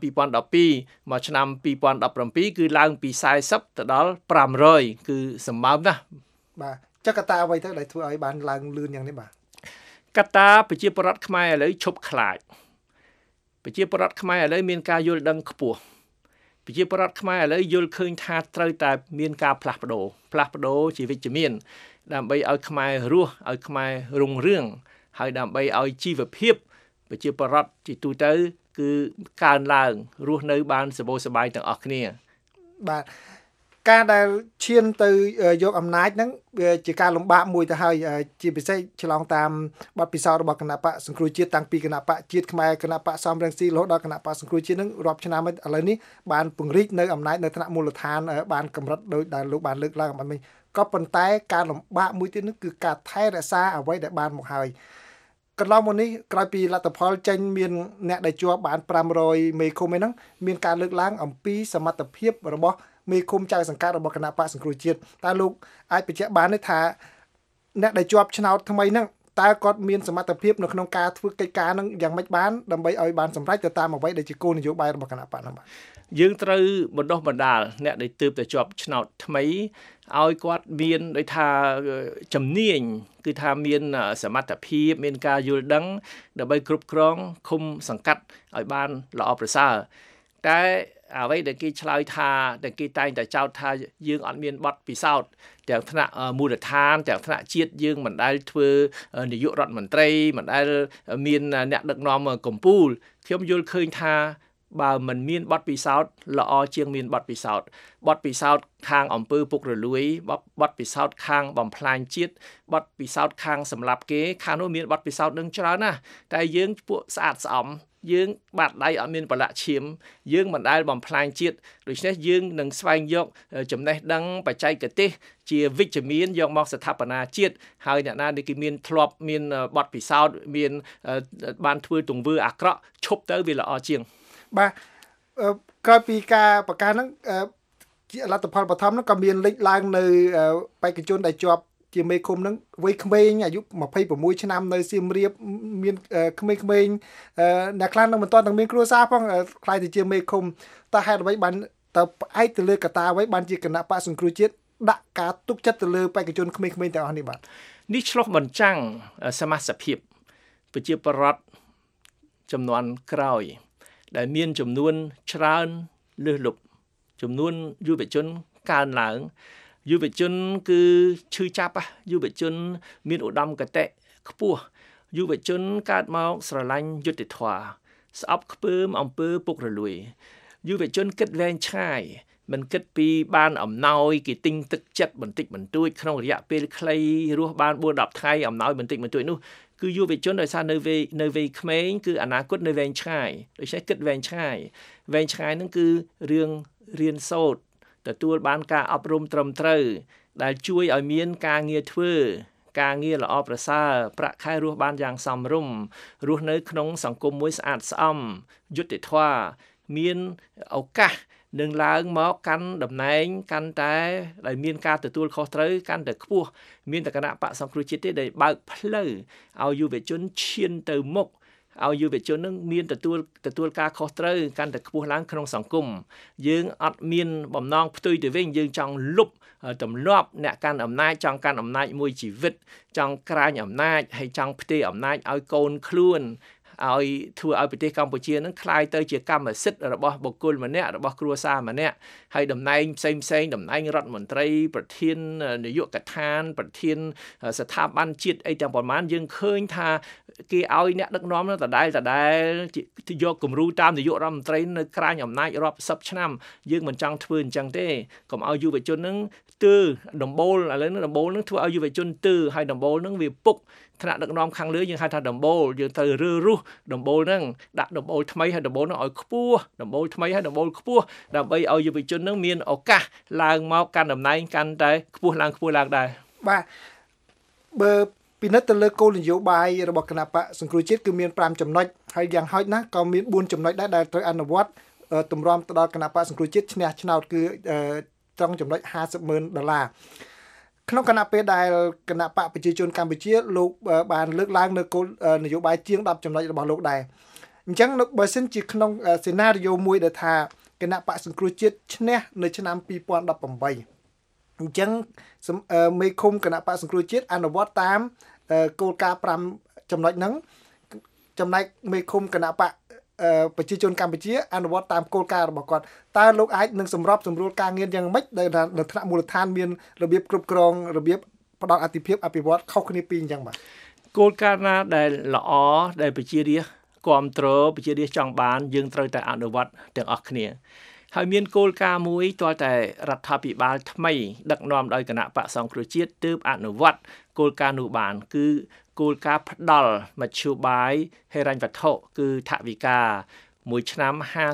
2012មកឆ្នាំ2017គឺឡើងពី40ទៅដល់500គឺសម្បើមណាស់បាទចុះកត្តាអ្វីទៅដែលធ្វើឲ្យបានឡើងលឿនយ៉ាងនេះបាទកត្តាប្រជាពលរដ្ឋខ្មែរឥឡូវឈប់ខ្លាចប្រជាពលរដ្ឋខ្មែរឥឡូវមានការយល់ដឹងខ្ពស់ប្រជាពលរដ្ឋខ្មែរឥឡូវយល់ឃើញថាត្រូវតែមានការផ្លាស់ប្ដូរជាវិជ្ជមានដើម្បីឲ្យខ្មែររស់ឲ្យខ្មែររុងរឿងហើយដើម្បីឲ្យជីវភាពប្រជាពលរដ្ឋជាទូទៅគឺកើនឡើងរស់នៅបានសុខសប្បាយទាំងអស់គ្នាបាទការដែលឈានទៅយកអំណាចហ្នឹងវាជាការលំបាកមួយទៅហើយជាពិសេសឆ្លងតាមបទពិសោធន៍របស់គណៈបកសង្គ្រោះជាតិតាំងពីគណៈបកជាតិខ្មែរគណៈបកសំរងស៊ីរហូតដល់គណៈបកសង្គ្រោះជាតិហ្នឹងរាប់ឆ្នាំឥឡូវនេះបានពង្រីកនៅអំណាចនៅថ្នាក់មូលដ្ឋានបានកម្រិតដោយដែលលោកបានលើកឡើងអំពីក៏ប៉ុន្តែការលំបាកមួយទៀតនោះគឺការថែរក្សាអ្វីដែលបានមកហើយកន្លងមកនេះក្រោយពីលទ្ធផលចេញមានអ្នកដែលជាប់បាន500មេឃុំហ្នឹងមានការលើកឡើងអំពីសមត្ថភាពរបស់មេឃុំចៅសង្កាត់របស់គណៈបក្សសង្គ្រោះជាតិតើលោកអាចបញ្ជាក់បានទេថាអ្នកដែលជាប់ឆ្នោតថ្មីហ្នឹងតើគាត់មានសមត្ថភាពនៅក្នុងការធ្វើកិច្ចការហ្នឹងយ៉ាងម៉េចបានដើម្បីឲ្យបានសម្រេចទៅតាមអ្វីដែលជាគោលនយោបាយរបស់គណៈបកហ្នឹងបាទយើងត្រូវបណ្ដុះបណ្ដាលអ្នកដែលទើបតែជាប់ឆ្នោតថ្មីឲ្យគាត់មានដូចថាជំនាញគឺថាមានសមត្ថភាពមានការយល់ដឹងដើម្បីគ្រប់គ្រងឃុំសង្កាត់ឲ្យបានល្អប្រសើរតែអ្វីដែលគេឆ្លើយថាដែលគេតែងតែចោទថាយើងអត់មានបទពិសោធន៍ទាំងថ្នាក់មូលដ្ឋានទាំងថ្នាក់ជាតិយើងមិនដែលធ្វើនាយករដ្ឋមន្ត្រីមិនដែលមានអ្នកដឹកនាំកម្ពុជាខ្ញុំយល់ឃើញថាបើមិនមានបទពិសោធន៍ល្អជាងមានបទពិសោធន៍ខាងអំពើពុករលួយបទពិសោធន៍ខាងបំផ្លាញជាតិបទពិសោធន៍ខាងសម្លាប់គេខាងនោះមានបទពិសោធន៍នឹងច្រើនណាស់តែយើងពួកស្អាតស្អំយើងបាត់ដៃអត់មានប្រឡាក់ឈាមយើងមិនដែលបំផ្លាញជាតិដូច្នេះយើងនឹងស្វែងយកចំណេះដឹងបច្ចេកទេសជាវិជ្ជមានយកមកស្ថាបនាជាតិហើយអ្នកណាដែលគេមានធ្លាប់មានបទពិសោធន៍មានបានធ្វើទង្វើអាក្រក់ឈប់ទៅវាល្អជាងបាទក្រោយពីការប្រកាសហ្នឹងជាលទ្ធផលបឋមហ្នឹងក៏មានលេចឡើងនៅបេក្ខជនដែលជាប់ជាមេឃុំហ្នឹងវ័យក្មេងអាយុ26ឆ្នាំនៅសៀមរាបមានក្មេងៗអ្នកខ្លះនឹងមិនទាន់ទាំងមានគ្រួសារផងខ្លាយទៅជាមេឃុំតើហេតុអ្វីបានតើផ្អែកទៅលើកត្តាអ្វីបានជាគណៈបកសង្គ្រោះជាតិដាក់ការទុកចិត្តទៅលើបេក្ខជនក្មេងៗទាំងអស់នេះបាទនេះឆ្លុះបញ្ចាំងសមាជិកភាពប្រជាពលរដ្ឋចំនួនក្រោយដែលមានចំនួនច្រើនលើសលប់ចំនួនយុវជនកើនឡើងយុវជនគឺឈឺចាប់យុវជនមានឧត្តមគតិខ្ពស់យុវជនកើតមកស្រឡាញ់យុត្តិធម៌ស្អប់ខ្ពើមអំពើពុករលួយយុវជនគិតវែងឆ្ងាយមិនគិតពីបានអំណោយគេទិញទឹកចិត្តបន្តិចបន្តួចក្នុងរយៈពេលខ្លីរស់បាន4-10ថ្ងៃអំណោយបន្តិចបន្តួចនោះគឺយុវជនដោយសារនៅវ័យក្មេងគឺអនាគតនៅវែងឆ្ងាយដូច្នេះគិតវែងឆ្ងាយហ្នឹងគឺរឿងរៀនសូត្រទទួលបានការអប់រំត្រឹមត្រូវដែលជួយឲ្យមានការងារធ្វើការងារល្អប្រសើរប្រាក់ខែរស់បានយ៉ាងសមរម្យរស់នៅក្នុងសង្គមមួយស្អាតស្អំយុត្តិធម៌មានឱកាសនឹងឡើងមកកាន់តំណែងកាន់តែដែលមានការទទួលខុសត្រូវកាន់តែខ្ពស់មានតគណៈបកសង្គ្រោះជាតិទេដែលបើកផ្លូវឲ្យយុវជនឈានទៅមុខឲ្យយុវជននឹងមានទទួលការខុសត្រូវកាន់តែខ្ពស់ឡើងក្នុងសង្គមយើងអត់មានបំណងផ្ទុយទៅវិញយើងចង់លុបទម្លាប់អ្នកកាន់អំណាចចង់កាន់អំណាចមួយជីវិតចង់ក្រាញអំណាចហើយចង់ផ្ទេរអំណាចឲ្យកូនខ្លួនឲ្យធ្វើឲ្យប្រទេសកម្ពុជានឹងคล้ายទៅជាកម្មសិទ្ធិរបស់បុគ្គលម្នាក់របស់គ្រួសារម្នាក់ហើយតំណែងផ្សេងតំណែងរដ្ឋមន្ត្រីប្រធាននាយកដ្ឋានប្រធានស្ថាប័នជាតិអីទាំងប្រមាណយើងឃើញថាគេឲ្យអ្នកដឹកនាំនោះដដែលយកគំរូតាមនាយករដ្ឋមន្ត្រីនៅក្រាញអំណាចរាប់10ឆ្នាំយើងមិនចង់ធ្វើអញ្ចឹងទេកុំឲ្យយុវជននឹងទើដំបូលឥឡូវនេះដំបូលនឹងធ្វើឲ្យយុវជនទើហើយដំបូលនឹងវាពុកថ្នាក់ដឹកនាំខាងលើយើងហៅថាដំបូលយើងទៅរើរុះដំបូលហ្នឹងដាក់ដំបូលថ្មីហើយដំបូលហ្នឹងឲ្យខ្ពស់ដំបូលថ្មីហើយដំបូលខ្ពស់ដើម្បីឲ្យយុវជនហ្នឹងមានឱកាសឡើងមកកាន់តំណែងកាន់តែខ្ពស់ឡើងដែរបាទបើពិនិត្យទៅលើគោលនយោបាយរបស់គណៈបកសង្គ្រោះជាតិគឺមាន5ចំណុចហើយយ៉ាងហោចណាស់ក៏មាន4ចំណុចដែរដែលត្រូវអនុវត្តទម្រាំទៅដល់គណៈបកសង្គ្រោះជាតិឈ្នះឆ្នោតគឺត្រង់ចំណុច$50,000ក្នុងគណៈពេលដែលគណៈបកប្រជាជនកម្ពុជាលោកបានលើកឡើងនៅគោលនយោបាយជាង10ចំណុចរបស់លោកដែរអញ្ចឹងបើសិនជាក្នុងសេណារីយ៉ូមួយដែលថាគណៈបកសង្គ្រោះជាតិឈ្នះនៅឆ្នាំ2018អញ្ចឹងមេឃុំគណៈបកសង្គ្រោះជាតិអនុវត្តតាមគោលការណ៍5ចំណុចហ្នឹងចំណែកមេឃុំគណៈបកប្រជាជនកម្ពុជាអនុវត្តតាមគោលការណ៍របស់គាត់តើលោកអាចនឹងសម្របសម្រួលការងារយ៉ាងម៉េចដែលនៅថ្នាក់មូលដ្ឋានមានរបៀបគ្រប់គ្រងរបៀបផ្ដល់អតិភិបអភិវឌ្ឍខុសគ្នាពីអញ្ចឹងបាទគោលការណ៍ណាដែលល្អដែលប្រជារាស្ត្រគ្រប់គ្រងប្រជារាស្ត្រចង់បានយើងត្រូវតែអនុវត្តទាំងអស់គ្នាហើយមានគោលការណ៍មួយទាល់តែរដ្ឋាភិបាលថ្មីដឹកនាំដោយគណៈបកសង្គ្រោះជាតិទើបអនុវត្តគោលការណ៍នោះបានគឺគោលការណ៍ផ្ដល់មធ្យោបាយហិរញ្ញវត្ថុគឺថវិកាមួយឆ្នាំ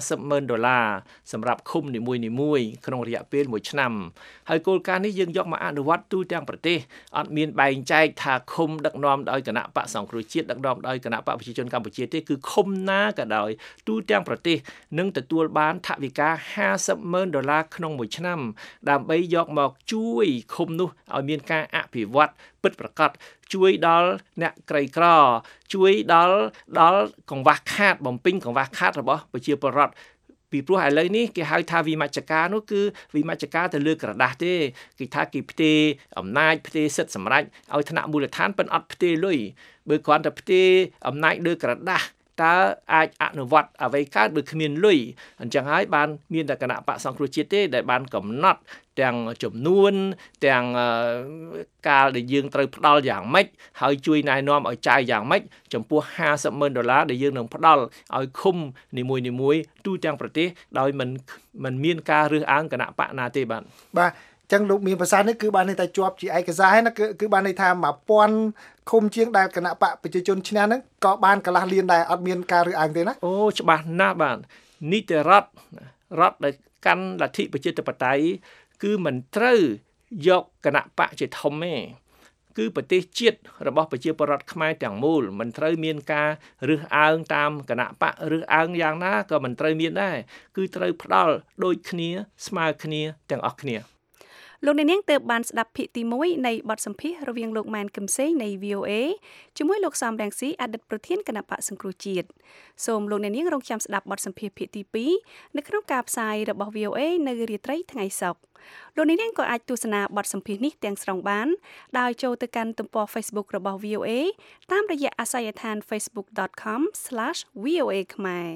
$50,000សម្រាប់ឃុំនីមួយៗក្នុងរយៈពេល1ឆ្នាំហើយគោលការណ៍នេះយើងយកមកអនុវត្តទូទាំងប្រទេសអត់មានបែងចែកថាឃុំដឹកនាំដោយគណៈបកសង្គ្រោះជាតិដឹកនាំដោយគណៈបកប្រជាជនកម្ពុជាទេគឺឃុំណាក៏ដោយទូទាំងប្រទេសនឹងទទួលបានថវិកា$50,000ក្នុងមួយឆ្នាំដើម្បីយកមកជួយឃុំនោះឲ្យមានការអភិវឌ្ឍពិតប្រាកដជួយដល់អ្នកក្រីក្រជួយដល់កង្វះខាតបំពេញកង្វះខាតរបស់ប្រជាពលរដ្ឋពីព្រោះឥឡូវនេះគេហៅថាវិមជ្ឈការនោះគឺវិមជ្ឈការទៅលើក្រដាសទេគេថាគេផ្ទេរអំណាចផ្ទេរសិទ្ធិសម្រេចឲ្យថ្នាក់មូលដ្ឋានប៉ុន្តែអត់ផ្ទេរលុយបើគ្រាន់តែផ្ទេរអំណាចលើក្រដាសតើអាចអនុវត្តអ្វីកើតបើគ្មានលុយអញ្ចឹងហើយបានមានតែគណៈបកសង្គ្រោះជាតិទេដែលបានកំណត់ទាំងចំនួនទាំងកាលដែលយើងត្រូវផ្ដល់យ៉ាងម៉េចហើយជួយណែនាំឲ្យចាយយ៉ាងម៉េចចំពោះ$50,000ដែលយើងនឹងផ្ដល់ឲ្យឃុំនីមួយៗទូទាំងប្រទេសដោយមិនមានការរើសអើងគណៈបកណាទេបាទចឹងលោកមានប្រសាសន៍នេះគឺបានន័យថាជាប់ជាឯកសារណាគឺបានន័យថា1000ឃុំជាងដែលគណៈបកប្រជាជនឈ្នះហ្នឹងក៏បានកន្លះលានដែរអត់មានការរើសអើងទេណាអូច្បាស់ណាស់បាទនីតិរដ្ឋដែលកាន់លទ្ធិប្រជាធិបតេយ្យគឺមិនត្រូវយកគណៈបកជាធំទេគឺប្រទេសជាតិរបស់ប្រជាពលរដ្ឋខ្មែរទាំងមូលមិនត្រូវមានការរើសអើងតាមគណៈបករើសអើងយ៉ាងណាក៏មិនត្រូវមានដែរគឺត្រូវផ្ដល់ដូចគ្នាស្មើគ្នាទាំងអស់គ្នាលោកអ្នកនាងទើបបានស្ដាប់ភាគទី1នៃបទសម្ភាសន៍រវាងលោកម៉ែនគឹមសេងនៃ VOA ជាមួយលោកសំរងស៊ីអតីតប្រធានគណៈបក្សសង្គ្រោះជាតិសូមលោកអ្នកនាងរងចាំស្ដាប់បទសម្ភាសន៍ភាគទី2នៅក្នុងការផ្សាយរបស់ VOA នៅរាត្រីថ្ងៃសុក្រលោកអ្នកនាងក៏អាចទស្សនាបទសម្ភាសន៍នេះទាំងស្រុងបានដោយចូលទៅកាន់ទំព័រ Facebook របស់ VOA តាមរយៈអាសយដ្ឋាន facebook.com/VOA ខ្មែរ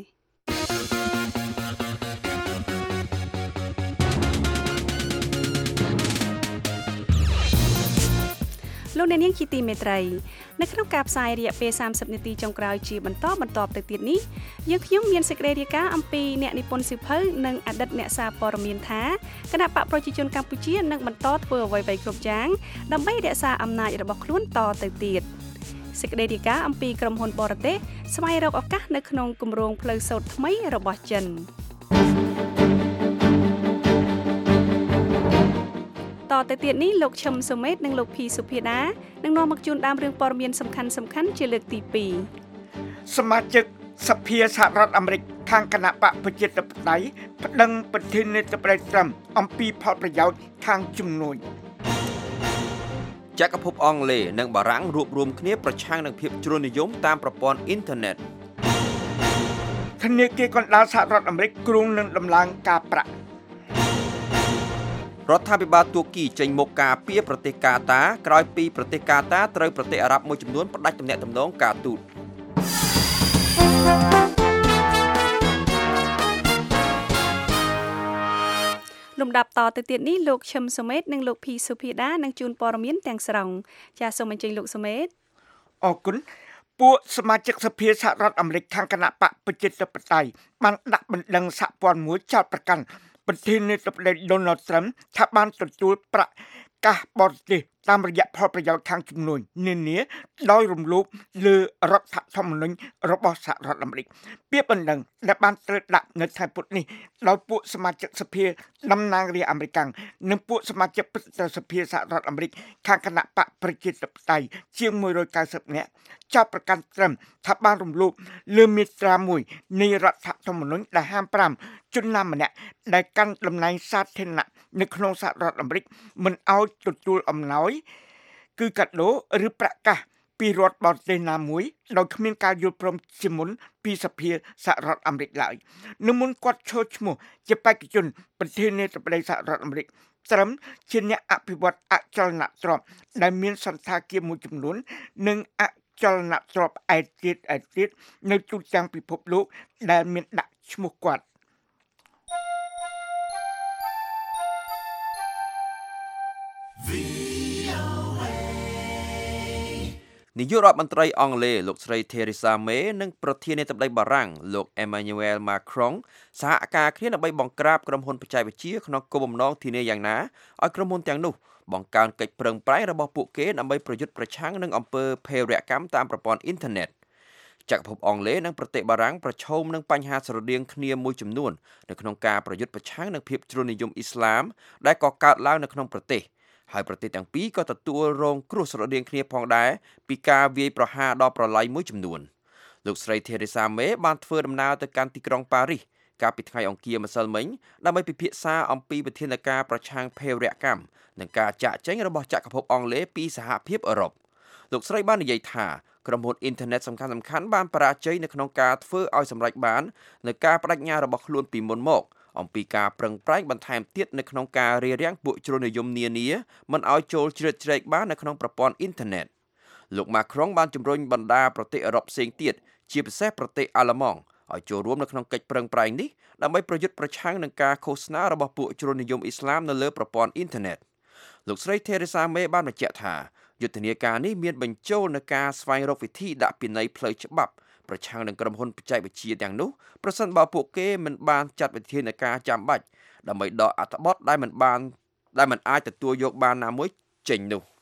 លោកអ្នកនាងជាទីមេត្រីនៅក្នុងការផ្សាយរយៈពេល30នាទីចុងក្រោយជាបន្តទៅទៀតនេះយើងខ្ញុំមានសេចក្តីរាយការណ៍អំពីអ្នកនិពន្ធសៀវភៅនិងអតីតអ្នកសារព័ត៌មានថាគណៈបកប្រជាជនកម្ពុជានឹងបន្តធ្វើអ្វីៗគ្រប់យ៉ាងដើម្បីរក្សាអំណាចរបស់ខ្លួនតទៅទៀតសេចក្តីរាយការណ៍អំពីក្រុមហ៊ុនបរទេសស្វែងរកឱកាសនៅក្នុងគម្រោងផ្លូវសូត្រថ្មីរបស់ចិនតទៅទៀតនេះលោកឈឹមសុមេតនិងលោកភីសុភាដានឹងនាំមកជូនដើមរឿងព័ត៌មានសំខាន់ជាលើកទី2 សមាជិកសភាសហរដ្ឋអាមេរិកខាងគណៈបកប្រជាធិបតេយ្យប្តឹងប្រធានាធិបតីត្រាំអំពីផលប្រយោជន៍ខាងជំនួយចក្រភពអង់គ្លេសនិងបារាំងរួបរวมគ្នាប្រឆាំងនឹងភាពជ្រុលនិយមតាមប្រព័ន្ធអ៊ីនធឺណិតធនាគារកណ្ដាលសហរដ្ឋអាមេរិកគ្រោងនឹងដំឡើងការប្រាក់រដ្ឋាភិបាលទួរគីចេញមុខការពារប្រទេសកាតាក្រោយពីប្រទេសកាតាត្រូវប្រទេសអារ៉ាប់មួយចំនួនផ្ដាច់ទំនាក់ទំនងការទូតលំដាប់តទៅទៀតនេះលោកឈឹមសុមេតនិងលោកភីសុភាដានឹងជូនព័ត៌មានទាំងស្រុងចាសសូមអញ្ជើញលោកសុមេតអរគុណពួកសមាជិកសភាសហរដ្ឋអាមេរិកខាងគណៈបកប្រជាធិបតេយ្យបានដាក់បណ្ដឹងសហព័ន្ធមួយចោទប្រកាន់ប្រធានាធិបតី Donald Trump ថាបានទទួលប្រាក់កាសបរទេសតាមរយៈផលប្រយោជន៍ខាងជំនួយនានាដោយរំលោភលើរដ្ឋធម្មនុញ្ញរបស់សហរដ្ឋអាមេរិកពាក្យបណ្ដឹងដែលបានត្រូវដាក់នៅថ្ងៃពុធនេះដោយពួកសមាជិកសភាតំណាងរាស្ត្រអាមេរិកនិងពួកសមាជិកព្រឹទ្ធសភាសហរដ្ឋអាមេរិកខាងគណៈបកប្រជាធិបតេយ្យជាង190នាក់ចាប់ប្រកាន់ត្រឹមថាបានរំលោភលើមាត្រា1នៃរដ្ឋធម្មនុញ្ញដែលហាម5ជនណាម្នាក់ដែលកាន់តំណែងសាធារណៈនៅក្នុងសហរដ្ឋអាមេរិកមិនឲ្យទទួលអំណោយគឺកាដូឬប្រាក់កាសពីរដ្ឋបរទេសណាមួយដោយគ្មានការយល់ព្រមជាមុនពីសភាសហរដ្ឋអាមេរិកឡើយនៅមុនគាត់ឈរឈ្មោះជាបេក្ខជនប្រធានាធិបតីសហរដ្ឋអាមេរិកត្រឹមជាអ្នកអភិវឌ្ឍអចលនទ្រព្យដែលមានសន្តាគារមួយចំនួននិងអចលនទ្រព្យឯទៀតនៅទូទាំងពិភពលោកដែលមានដាក់ឈ្មោះគាត់នាយករដ្ឋមន្ត្រីអង់គ្លេសលោកស្រី Theresa May និងប្រធានាធិបតីបារាំងលោក Emmanuel Macron សហការគ្នាដើម្បីបង្ក្រាបក្រុមហ៊ុនបច្ចេកវិទ្យាក្នុងគោលបំណងធានាយ៉ាងណាឲ្យក្រុមហ៊ុនទាំងនោះបង្កើនកិច្ចប្រឹងប្រែងរបស់ពួកគេដើម្បីប្រយុទ្ធប្រឆាំងនឹងអំពើភេរវកម្មតាមប្រព័ន្ធអ៊ីនធឺណិតចក្រភពអង់គ្លេសនិងប្រទេសបារាំងប្រឈមនឹងបញ្ហាស្រដៀងគ្នាមួយចំនួននៅក្នុងការប្រយុទ្ធប្រឆាំងនឹងភាពជ្រុលនិយមអ៊ីស្លាមដែលក៏កើតឡើងនៅក្នុងប្រទេសហើយប្រទេសទាំងពីរក៏ទទួលរងគ្រោះស្រដៀងគ្នាផងដែរពីការវាយប្រហារដ៏ប្រឡាយមួយចំនួនលោកស្រី Theresa May បានធ្វើដំណើរទៅកាន់ទីក្រុងប៉ារីសកាលពីថ្ងៃអង្គារម្សិលមិញដើម្បីពិភាក្សាអំពីវិធានការប្រឆាំងភេរវកម្មនិងការចាកចេញរបស់ចក្រភពអង់គ្លេសពីសហភាពអឺរ៉ុបលោកស្រីបាននិយាយថាក្រុមហ៊ុនអ៊ីនធឺណិតសំខាន់ៗបានបរាជ័យនៅក្នុងការធ្វើឲ្យសម្រេចបាននូវការបដិញ្ញារបស់ខ្លួនពីមុនមកអំពីការប្រឹងប្រែងបន្ថែមទៀតនៅក្នុងការរារាំងពួកជ្រុលនិយមនានាមិនឲ្យចូលជ្រៀតជ្រែកបាននៅក្នុងប្រព័ន្ធអ៊ីនធឺណិតលោក Macron បានជំរុញបណ្ដាប្រទេសអឺរ៉ុបផ្សេងទៀតជាពិសេសប្រទេសអាល្លឺម៉ង់ឲ្យចូលរួមនៅក្នុងកិច្ចប្រឹងប្រែងនេះដើម្បីប្រយុទ្ធប្រឆាំងនឹងការឃោសនារបស់ពួកជ្រុលនិយមអ៊ីស្លាមនៅលើប្រព័ន្ធអ៊ីនធឺណិតលោកស្រី Theresa May បានបញ្ជាក់ថាយុទ្ធនាការនេះមានបញ្ចូលនូវការស្វែងរកវិធីដាក់ពិន័យផ្លូវច្បាប់ប្រឆាំងនឹងក្រុមហ៊ុនបច្ចេកវិទ្យាទាំងនោះប្រសិនបើពួកគេមិនបានចាត់វិធានការចាំបាច់ដើម្បីដកអត្ថបទដែលមិនអាចទទួលយកបានណាមួយចេញនោះ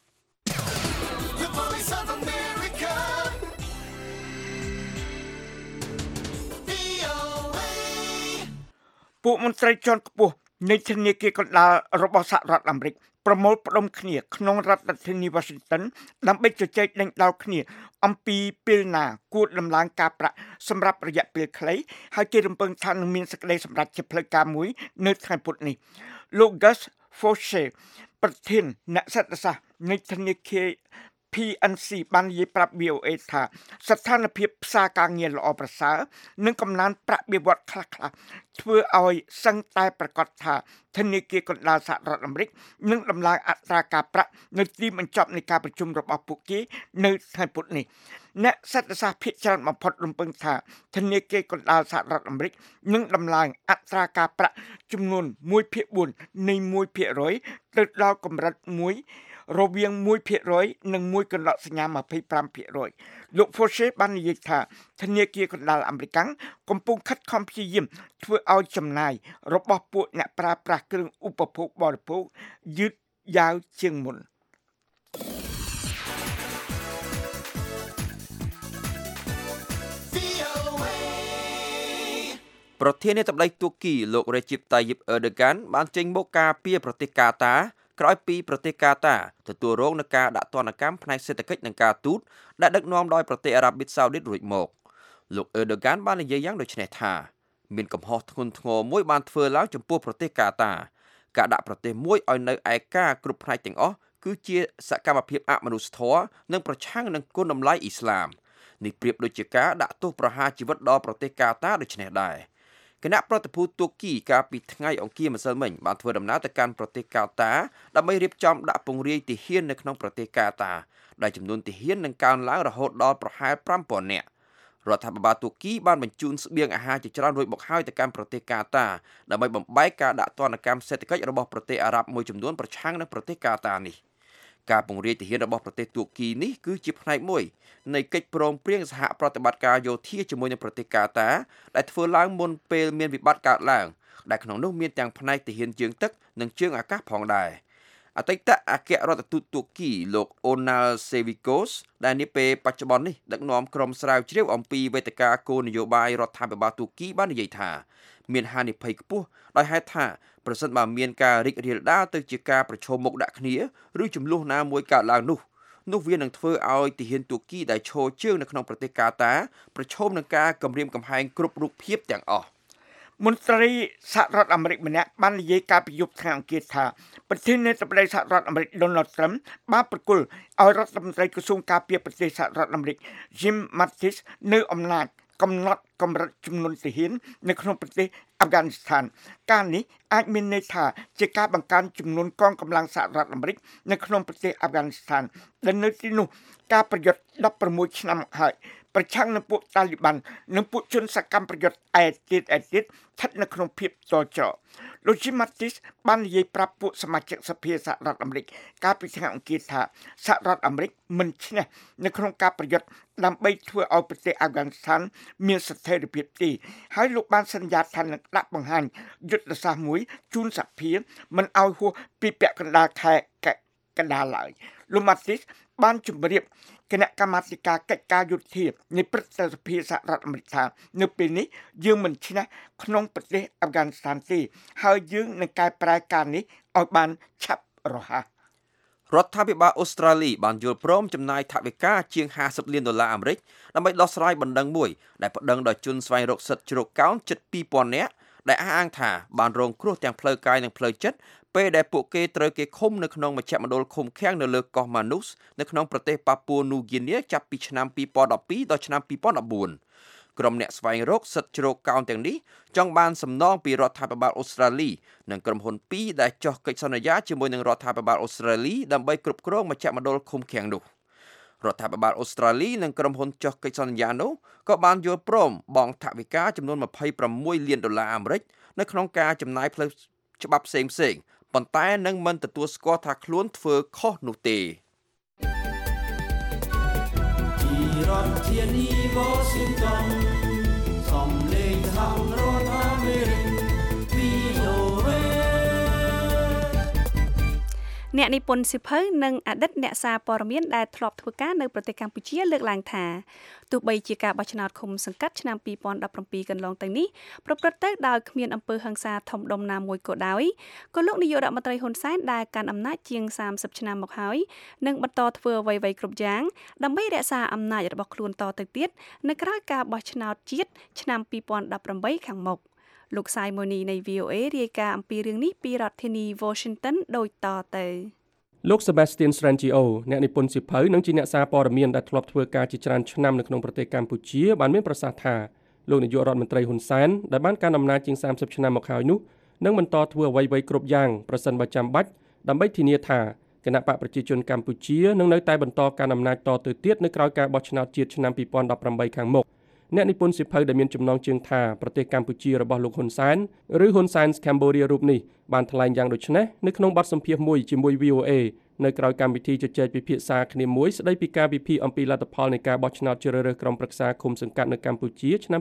ពួកមន្ត្រីជាន់ខ្ពស់នៃធនាគារកណ្ដាលរបស់សហរដ្ឋអាមេរិកប្រមូលផ្ដុំគ្នាក្នុងរដ្ឋធានី Washington ដើម្បីជជែកដេញដោលគ្នាអំពីពេលណាគួរដំឡើងការប្រាក់សម្រាប់រយៈពេលខ្លីហើយគេរំពឹងថានឹងមានសេចក្តីសម្រេចជាផ្លូវការមួយនៅថ្ងៃពុធនេះលោក Gus Faucher ប្រធានអ្នកសេដ្ឋសាស្ត្រនៃធនាគារ PNC បាននិយាយប្រាប់ VOA ថាស្ថានភាពផ្សារការងារល្អប្រសើរនិងកំណើនប្រាក់បៀវត្សខ្លះៗធ្វើឲ្យសឹងតែប្រកាសថាធនាគារកណ្ដាលសហរដ្ឋអាមេរិកនឹងដំឡើងអត្រាការប្រាក់នៅទីបញ្ចប់នៃការប្រជុំរបស់ពួកគេនៅថ្ងៃពុធនេះអ្នកសេដ្ឋសាស្ត្រភាគច្រើនបំផុតរំពឹងថាធនាគារកណ្ដាលសហរដ្ឋអាមេរិកនឹងដំឡើងអត្រាការប្រាក់ចំនួន 1/4 នៃ 1% ទៅដល់កម្រិត1រវាង 1% និង 1 កន្លក់សញ្ញា 25% លោក Fauci បាននិយាយថាធនាគារកណ្ដាលអាមេរិកកំពុងខិតខំព្យាយាមធ្វើឲ្យចំណាយរបស់ពួកអ្នកប្រើប្រាស់គ្រឿងឧបភោគបរិភោគយឺតយ៉ាវជាងមុនប្រធានាធិបតីទួរគីលោក Recep Tayyip Erdogan បានចេញមកការពារប្រទេសកាតាក្រោយពីប្រទេសកាតាទទួលរងនឹងការដាក់ទណ្ឌកម្មផ្នែកសេដ្ឋកិច្ចនិងការទូតដែលដឹកនាំដោយប្រទេសអារ៉ាប៊ីសាអូឌីតរួចមកលោក Erdogan បាននិយាយយ៉ាងដូចនេះថាមានកំហុសធ្ងន់ធ្ងរមួយបានធ្វើឡើងចំពោះប្រទេសកាតាការដាក់ប្រទេសមួយឲ្យនៅឯកាគ្រប់ផ្នែកទាំងអស់គឺជាសកម្មភាពអមនុស្សធម៌និងប្រឆាំងនឹងគុណតម្លៃអ៊ីស្លាមនេះប្រៀបដូចជាការដាក់ទោសប្រហារជីវិតដល់ប្រទេសកាតាដូចនេះដែរគណៈប្រតិភូទួរគីកាលពីថ្ងៃអង្គារម្សិលមិញបានធ្វើដំណើរទៅកាន់ប្រទេសកាតាដើម្បីរៀបចំដាក់ពង្រាយទាហាននៅក្នុងប្រទេសកាតាដែលចំនួនទាហាននឹងកើនឡើងរហូតដល់ប្រហែល 5,000 នាក់រដ្ឋាភិបាលទួរគីបានបញ្ជូនស្បៀងអាហារជាច្រើនរួចមកហើយទៅកាន់ប្រទេសកាតាដើម្បីបំបែកការដាក់ទណ្ឌកម្មសេដ្ឋកិច្ចរបស់ប្រទេសអារ៉ាប់មួយចំនួនប្រឆាំងនឹងប្រទេសកាតានេះការពង្រាយទាហានរបស់ប្រទេសទួរគីនេះគឺជាផ្នែកមួយនៃកិច្ចព្រមព្រៀងសហប្រតិបត្តិការយោធាជាមួយនឹងប្រទេសកាតាដែលធ្វើឡើងមុនពេលមានវិបត្តិកើតឡើងដែលក្នុងនោះមានទាំងផ្នែកទាហានជើងទឹកនិងជើងអាកាសផងដែរអតីតអគ្គរដ្ឋទូតទួរគីលោក Onal Sevikos ដែលនាពេលបច្ចុប្បន្ននេះដឹកនាំក្រុមស្រាវជ្រាវអំពីវេទិកាគោលនយោបាយរដ្ឋាភិបាលទួរគីបាននិយាយថាមានហានិភ័យខ្ពស់ដោយហេតុថាប្រសិនបើមានការរីករាលដាលទៅជាការប្រឈមមុខដាក់គ្នាឬចំនួនណាមួយកើតឡើងនោះវានឹងធ្វើឲ្យទាហានទួរគីដែលឈរជើងនៅក្នុងប្រទេសកាតាប្រឈមនឹងការគំរាមកំហែងគ្រប់រូបភាពទាំងអស់មន្ត្រីសហរដ្ឋអាមេរិកម្នាក់បាននិយាយការពីយប់ថ្ងៃអង្គារថាប្រធានាធិបតីសហរដ្ឋអាមេរិក Donald Trump បានប្រគល់ឲ្យរដ្ឋមន្ត្រីក្រសួងការពារប្រទេសសហរដ្ឋអាមេរិក Jim Mattis នៅអំណាចកំណត់កម្រិតចំនួនទាហាននៅក្នុងប្រទេសអាហ្វហ្គានីស្ថានការនេះអាចមានន័យថាជាការបង្កើនចំនួនកងកម្លាំងសហរដ្ឋអាមេរិកនៅក្នុងប្រទេសអាហ្វហ្គានីស្ថានដែលនៅទីនោះការប្រយុទ្ធ16ឆ្នាំហើយប្រឆាំងនឹងពួកតាលីបាននិងពួកជនសកម្មប្រយុទ្ធឯទៀតស្ថិតនៅក្នុងភាពតចលោក Jim Mattis បាននិយាយប្រាប់ពួកសមាជិកសភាសហរដ្ឋអាមេរិកកាលពីថ្ងៃអង្គារថាសហរដ្ឋអាមេរិកមិនឈ្នះនៅក្នុងការប្រយុទ្ធដើម្បីធ្វើឲ្យប្រទេសអាហ្វហ្គានីស្ថានមានស្ថិរភាពទេហើយលោកបានសន្យាថានឹងដាក់បង្ហាញយុទ្ធសាស្ត្រមួយជូនសភាមិនឲ្យហួសពីពាក់កណ្ដាលខែកណ្ដាលឡើយលោក Mattis បានជម្រាបគណៈកម្មាធិការកិច្ចការយោធានៃព្រឹទ្ធសភាសហរដ្ឋអាមេរិកថានៅពេលនេះយើងមិនឈ្នះក្នុងប្រទេសអាហ្វហ្គានីស្ថានទេហើយយើងនឹងកែប្រែការនេះឲ្យបានឆាប់រហ័សរដ្ឋាភិបាលអូស្ត្រាលីបានយល់ព្រមចំណាយថវិកាជាង$50 លានអាមេរិកដើម្បីដោះស្រាយបណ្ដឹងមួយដែលប្តឹងដោយជនស្វែងរកសិទ្ធិជ្រកកោនជិត 2,000 នាក់ដែលអះអាងថាបានរងគ្រោះទាំងផ្លូវកាយនិងផ្លូវចិត្តពេលដែលពួកគេត្រូវគេឃុំនៅក្នុងមជ្ឈមណ្ឌលឃុំឃាំងនៅលើកោះ Manus នៅក្នុងប្រទេសប៉ាពួនូហ្គីនីចាប់ពីឆ្នាំ 2012 ដល់ឆ្នាំ 2014 ក្រុមអ្នកស្វែងរកសិទ្ធិជ្រកកោនទាំងនេះចង់បានសំណងពីរដ្ឋាភិបាលអូស្ត្រាលីនិងក្រុមហ៊ុន2ដែលចុះកិច្ចសន្យាជាមួយនឹងរដ្ឋាភិបាលអូស្ត្រាលីដើម្បីគ្រប់គ្រងមជ្ឈមណ្ឌលឃុំឃាំងនោះរដ្ឋាភិបាលអូស្ត្រាលីនិងក្រុមហ៊ុនចុះកិច្ចសន្យានោះក៏បានយល់ព្រមបង់ថវិកាចំនួន$26 លានអាមេរិកនៅក្នុងការចំណាយផ្លូវច្បាប់ផ្សេងៗប៉ុន្តែនឹងមិនទទួលស្គាល់ថាខ្លួនធ្វើខុសនោះទេពីរដ្ឋធានី Washington សំឡេងសហរដ្ឋអាមេរិក VOA អ្នកនិពន្ធសិភៅនិងអតីតអ្នកសារព័ត៌មានដែលធ្លាប់ធ្វើការនៅប្រទេសកម្ពុជាលើកឡើងថាទោះបីជាការបោះឆ្នោតឃុំសង្កាត់ឆ្នាំ2017កន្លងទៅនេះប្រព្រឹត្តទៅដោយគ្មានអំពើហិង្សាធំដុំណាមួយក៏ដោយក៏លោកនាយករដ្ឋមន្ត្រីហ៊ុនសែនដែលកាន់អំណាចជាង30ឆ្នាំមកហើយនឹងបន្តធ្វើអ្វីៗគ្រប់យ៉ាងដើម្បីរក្សាអំណាចរបស់ខ្លួនតទៅទៀតនៅក្រៅការបោះឆ្នោតជាតិឆ្នាំ2018ខាងមុខលោកសាយម៉ូនីនៃ VOA រាយការណ៍អំពីរឿងនេះពីរដ្ឋធានី Washington ដូចតទៅលោក Sebastian Strangio អ្នកនិពន្ធសៀវភៅនិងជាអ្នកសារព័ត៌មានដែលធ្លាប់ធ្វើការជាច្រើនឆ្នាំនៅក្នុងប្រទេសកម្ពុជាបានមានប្រសាសន៍ថាលោកនាយករដ្ឋមន្ត្រីហ៊ុនសែនដែលបានកាន់អំណាចជាង30ឆ្នាំមកហើយនោះនឹងបន្តធ្វើអ្វីៗគ្រប់យ៉ាងប្រសិនបើចាំបាច់ដើម្បីធានាថាគណៈបកប្រជាជនកម្ពុជានឹងនៅតែបន្តកាន់អំណាចតទៅទៀតនៅក្រៅការបោះឆ្នោតជាតិឆ្នាំ2018ខាងមុខអ្នកនិពន្ធសៀវភៅដែលមានចំណងជើងថាប្រទេសកម្ពុជារបស់លោកហ៊ុនសែនឬហ៊ុនសែន Cambodia រូបនេះបានថ្លែងយ៉ាងដូចនេះនៅក្នុងបទសម្ភាសន៍មួយជាមួយ VOA នៅក្រៅកម្មវិធីជជែកពិភាក្សាគ្នាមួយស្ដីពីការវិភាគអំពីលទ្ធផលនៃការបោះឆ្នោតជ្រើសរើសក្រុមប្រឹក្សាឃុំសង្កាត់នៅកម្ពុជាឆ្នាំ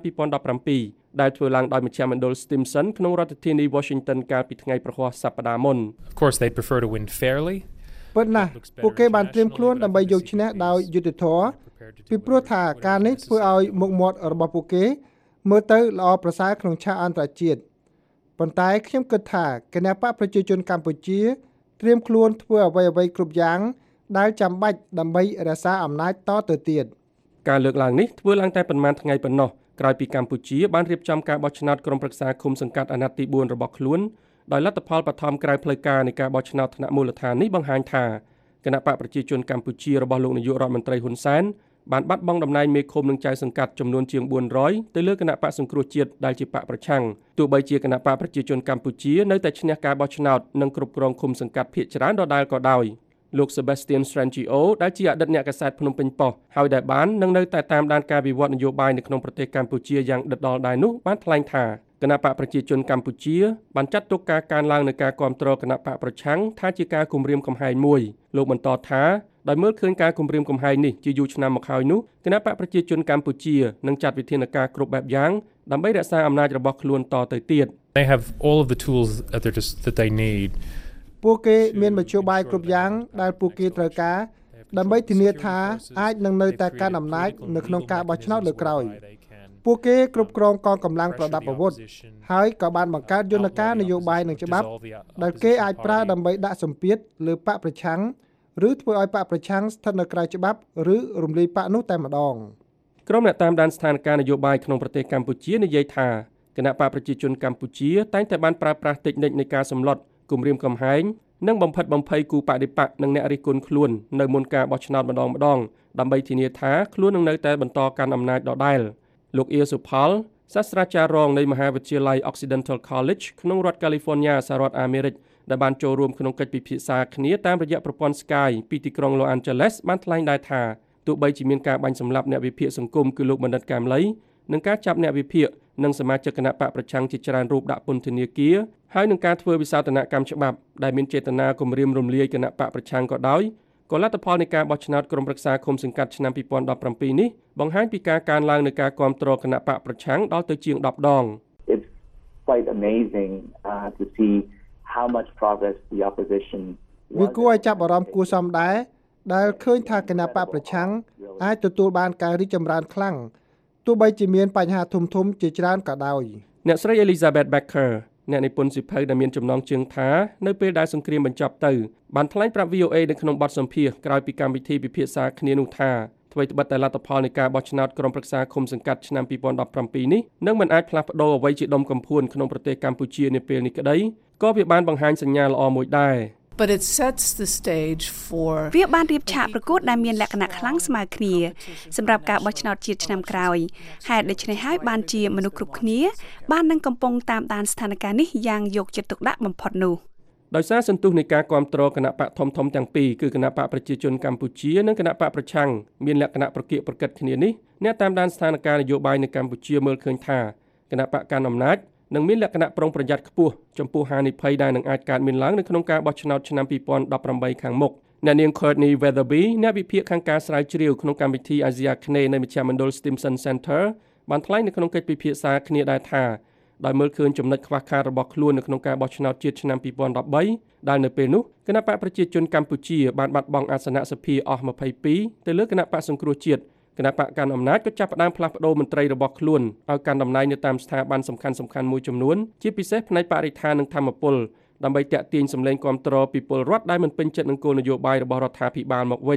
2017ដែលធ្វើឡើងដោយមជ្ឈមណ្ឌល Stimson ក្នុងរដ្ឋធានី Washington កាលពីថ្ងៃប្រហ័សសប្តាហ៍មុន Of course they prefer to win fairly ប៉ុន្តែពួកគេបានត្រៀមខ្លួនដើម្បីយកឈ្នះដោយយុត្តិធម៌ពីព្រោះថាការនេះធ្វើឲ្យមុខមាត់របស់ពួកគេមើលទៅល្អប្រសើរក្នុងឆាកអន្តរជាតិប៉ុន្តែខ្ញុំគិតថាគណៈបកប្រជាជនកម្ពុជាត្រៀមខ្លួនធ្វើអ្វីៗគ្រប់យ៉ាងដែលចាំបាច់ដើម្បីរក្សាអំណាចតទៅទៀតការលើកឡើងនេះធ្វើឡើងតែប៉ុន្មានថ្ងៃប៉ុណ្ណោះក្រោយពីកម្ពុជាបានរៀបចំការបោះឆ្នោតក្រុមប្រឹក្សាឃុំសង្កាត់អាណត្តិទី4របស់ខ្លួនដោយលទ្ធផលបឋមក្រៅផ្លូវការនៃការបោះឆ្នោតថ្នាក់មូលដ្ឋាននេះបង្ហាញថាគណៈបកប្រជាជនកម្ពុជារបស់លោកនាយករដ្ឋមន្ត្រីហ៊ុនសែនបានបាត់បង់តំណែងមេឃុំនិងចៅសង្កាត់ចំនួនជាង400ទៅលើគណៈបកសង្គ្រោះជាតិដែលជាបកប្រឆាំងទោះបីជាគណៈបកប្រជាជនកម្ពុជានៅតែឈ្នះការបោះឆ្នោតនិងគ្រប់គ្រងឃុំសង្កាត់ភាគច្រើនដដែលក៏ដោយលោក Sebastian Strangio ដែលជាអតីតអ្នកកាសែតភ្នំពេញប៉ុស្តិ៍ហើយដែលបាននឹងនៅតែតាមដានការវិវត្តនយោបាយនៅក្នុងប្រទេសកម្ពុជាយ៉ាងដិតដល់ដែរនោះបានថ្លែងថាគណៈបកប្រជាជនកម្ពុជាបានចាត់ទុកការកើនឡើងនៃការគាំទ្រគណៈបកប្រឆាំងថាជាការគំរាមកំហែងមួយលោកបន្តថាដោយមើលឃើញការគំរាមកំហែងនេះជាយូរឆ្នាំមកហើយនោះគណៈបកប្រជាជនកម្ពុជានឹងចាត់វិធានការគ្រប់បែបយ៉ាងដើម្បីរក្សាអំណាចរបស់ខ្លួនតទៅទៀត They have all of the tools that they need ពួកគេមានមធ្យោបាយគ្រប់យ៉ាងដែលពួកគេត្រូវការដើម្បីធានាថាអាចនឹងនៅតែកាន់អំណាចនៅក្នុងការបោះឆ្នោតលើកក្រោយពួកគេគ្រប់គ្រងកងកម្លាំងប្រដាប់អាវុធហើយក៏បានបង្កើតយន្តការនយោបាយនិងច្បាប់ដែលគេអាចប្រើដើម្បីដាក់សម្ពាធលើបកប្រឆាំងឬធ្វើឲ្យបកប្រឆាំងស្ថិតនៅក្រៅច្បាប់ឬរំលាយបកនោះតែម្ដងក្រុមអ្នកតាមដានស្ថានភាពនយោបាយក្នុងប្រទេសកម្ពុជានិយាយថាគណៈបកប្រជាជនកម្ពុជាតែងតែបានប្រើប្រាស់តិចនិចនៃការសម្លុតគំរាមកំហែងនិងបំផិតបំភ័យគូបដិបកនិងអ្នករិះគន់ខ្លួននៅមុនការបោះឆ្នោតម្ដងដើម្បីធានាថាខ្លួននឹងនៅតែបន្តកាន់អំណាចដដែលលោកអៀសុផលសាស្ត្រាចារ្យរងនៃមហាវិទ្យាល័យ Occidental College ក្នុងរដ្ឋ California សហរដ្ឋអាមេរិកដែលបានចូលរួមក្នុងកិច្ចពិភាក្សាគ្នាតាមរយៈប្រព័ន្ធ Skype ពីទីក្រុង Los Angeles បានថ្លែងដែរថាទោះបីជាមានការបាញ់សម្លាប់អ្នកវិភាគសង្គមគឺលោកបណ្ឌិតកែមលីនិងការចាប់អ្នកវិភាគនិងសមាជិកគណៈបកប្រឆាំងជាច្រើនរូបដាក់ពន្ធនាគារហើយនឹងការធ្វើវិសោធនកម្មច្បាប់ដែលមានចេតនាគំរាមរំលាយគណៈបកប្រឆាំងក៏ដោយក៏លទ្ធផលនៃការបោះឆ្នោតក្រុមប្រឹក្សាឃុំសង្កាត់ឆ្នាំ2017នេះបង្ហាញពីការកើនឡើងនៃការគាំទ្រគណៈបកប្រឆាំងដល់ទៅជាង10ដង It's quite amazing to see how much progress the opposition វាគួរឲ្យចាប់អារម្មណ៍គួរសមដែរដែលឃើញថាគណៈបកប្រឆាំងអាចទទួលបានការរីកចម្រើនខ្លាំងទោះបីជាមានបញ្ហាធំៗជាច្រើនក៏ដោយអ្នកស្រី Elizabeth Becker អ្នកនិពន្ធសៀវភៅដែលមានចំណងជើងថានៅពេលដែលសង្គ្រាមបញ្ចប់ទៅបានថ្លែងប្រាប់ VOA នៅក្នុងបទសម្ភាសន៍ក្រោយពីកម្មវិធីពិភាក្សាគ្នានោះថាអ្វីត្បិតតែលទ្ធផលនៃការបោះឆ្នោតក្រុមប្រឹក្សាឃុំសង្កាត់ឆ្នាំ2017នេះនឹងមិនអាចផ្លាស់ប្ដូរអ្វីជាដុំកំភួនក្នុងប្រទេសកម្ពុជានាពេលនេះក្តីក៏វាបានបង្ហាញសញ្ញាល្អមួយដែរ But it sets the stage for វាបានរៀបឆាកប្រកួតដែលមានលក្ខណៈខ្លាំងស្មើគ្នាសម្រាប់ការបោះឆ្នោតជាតិឆ្នាំក្រោយហេតុដូច្នេះហើយបានជាមនុស្សគ្រប់គ្នាបាននឹងកំពុងតាមដានស្ថានភាពនេះយ៉ាងយកចិត្តទុកដាក់បំផុតនោះដោយសារសន្ទុះនៃការគាំទ្រគណៈបកធំទាំងពីរគឺគណៈបកប្រជាជនកម្ពុជានិងគណៈបកប្រឆាំងមានលក្ខណៈប្រកៀកប្រកិតគ្នានេះអ្នកតាមដានស្ថានភាពនយោបាយនៅកម្ពុជាមើលឃើញថាគណៈបកកាន់អំណាចនឹងមានលក្ខណៈប្រុងប្រយ័ត្នខ្ពស់ចំពោះហានិភ័យដែលនឹងអាចកើតមានឡើងនៅក្នុងការបោះឆ្នោតឆ្នាំ2018ខាងមុខអ្នកនាង Courtney Weatherby អ្នកវិភាគខាងការស្រាវជ្រាវក្នុងកម្មវិធី Asia គ្នេយ៍នៃមជ្ឈមណ្ឌល Stimson Center បានថ្លែងនៅក្នុងកិច្ចពិភាក្សាគ្នាដែរថាដោយមើលឃើញចំណុចខ្វះខាតរបស់ខ្លួននៅក្នុងការបោះឆ្នោតជាតិឆ្នាំ2013ដែលនៅពេលនោះគណៈបកប្រជាជនកម្ពុជាបានបាត់បង់អាសនៈសភាអស់22ទៅលើគណៈបកសង្គ្រោះជាតិគណៈបកកាន់អំណាចក៏ចាប់ផ្ដើមផ្លាស់ប្ដូរមន្ត្រីរបស់ខ្លួនឲ្យកាន់តំណែងនៅតាមស្ថាប័នសំខាន់មួយចំនួនជាពិសេសផ្នែកបរិស្ថាននិងធម្មពលដើម្បីទាក់ទាញសម្លេងគាំទ្រពីពលរដ្ឋដែលមិនពេញចិត្តនឹងគោលនយោបាយរបស់រដ្ឋាភិបាលមកវិញ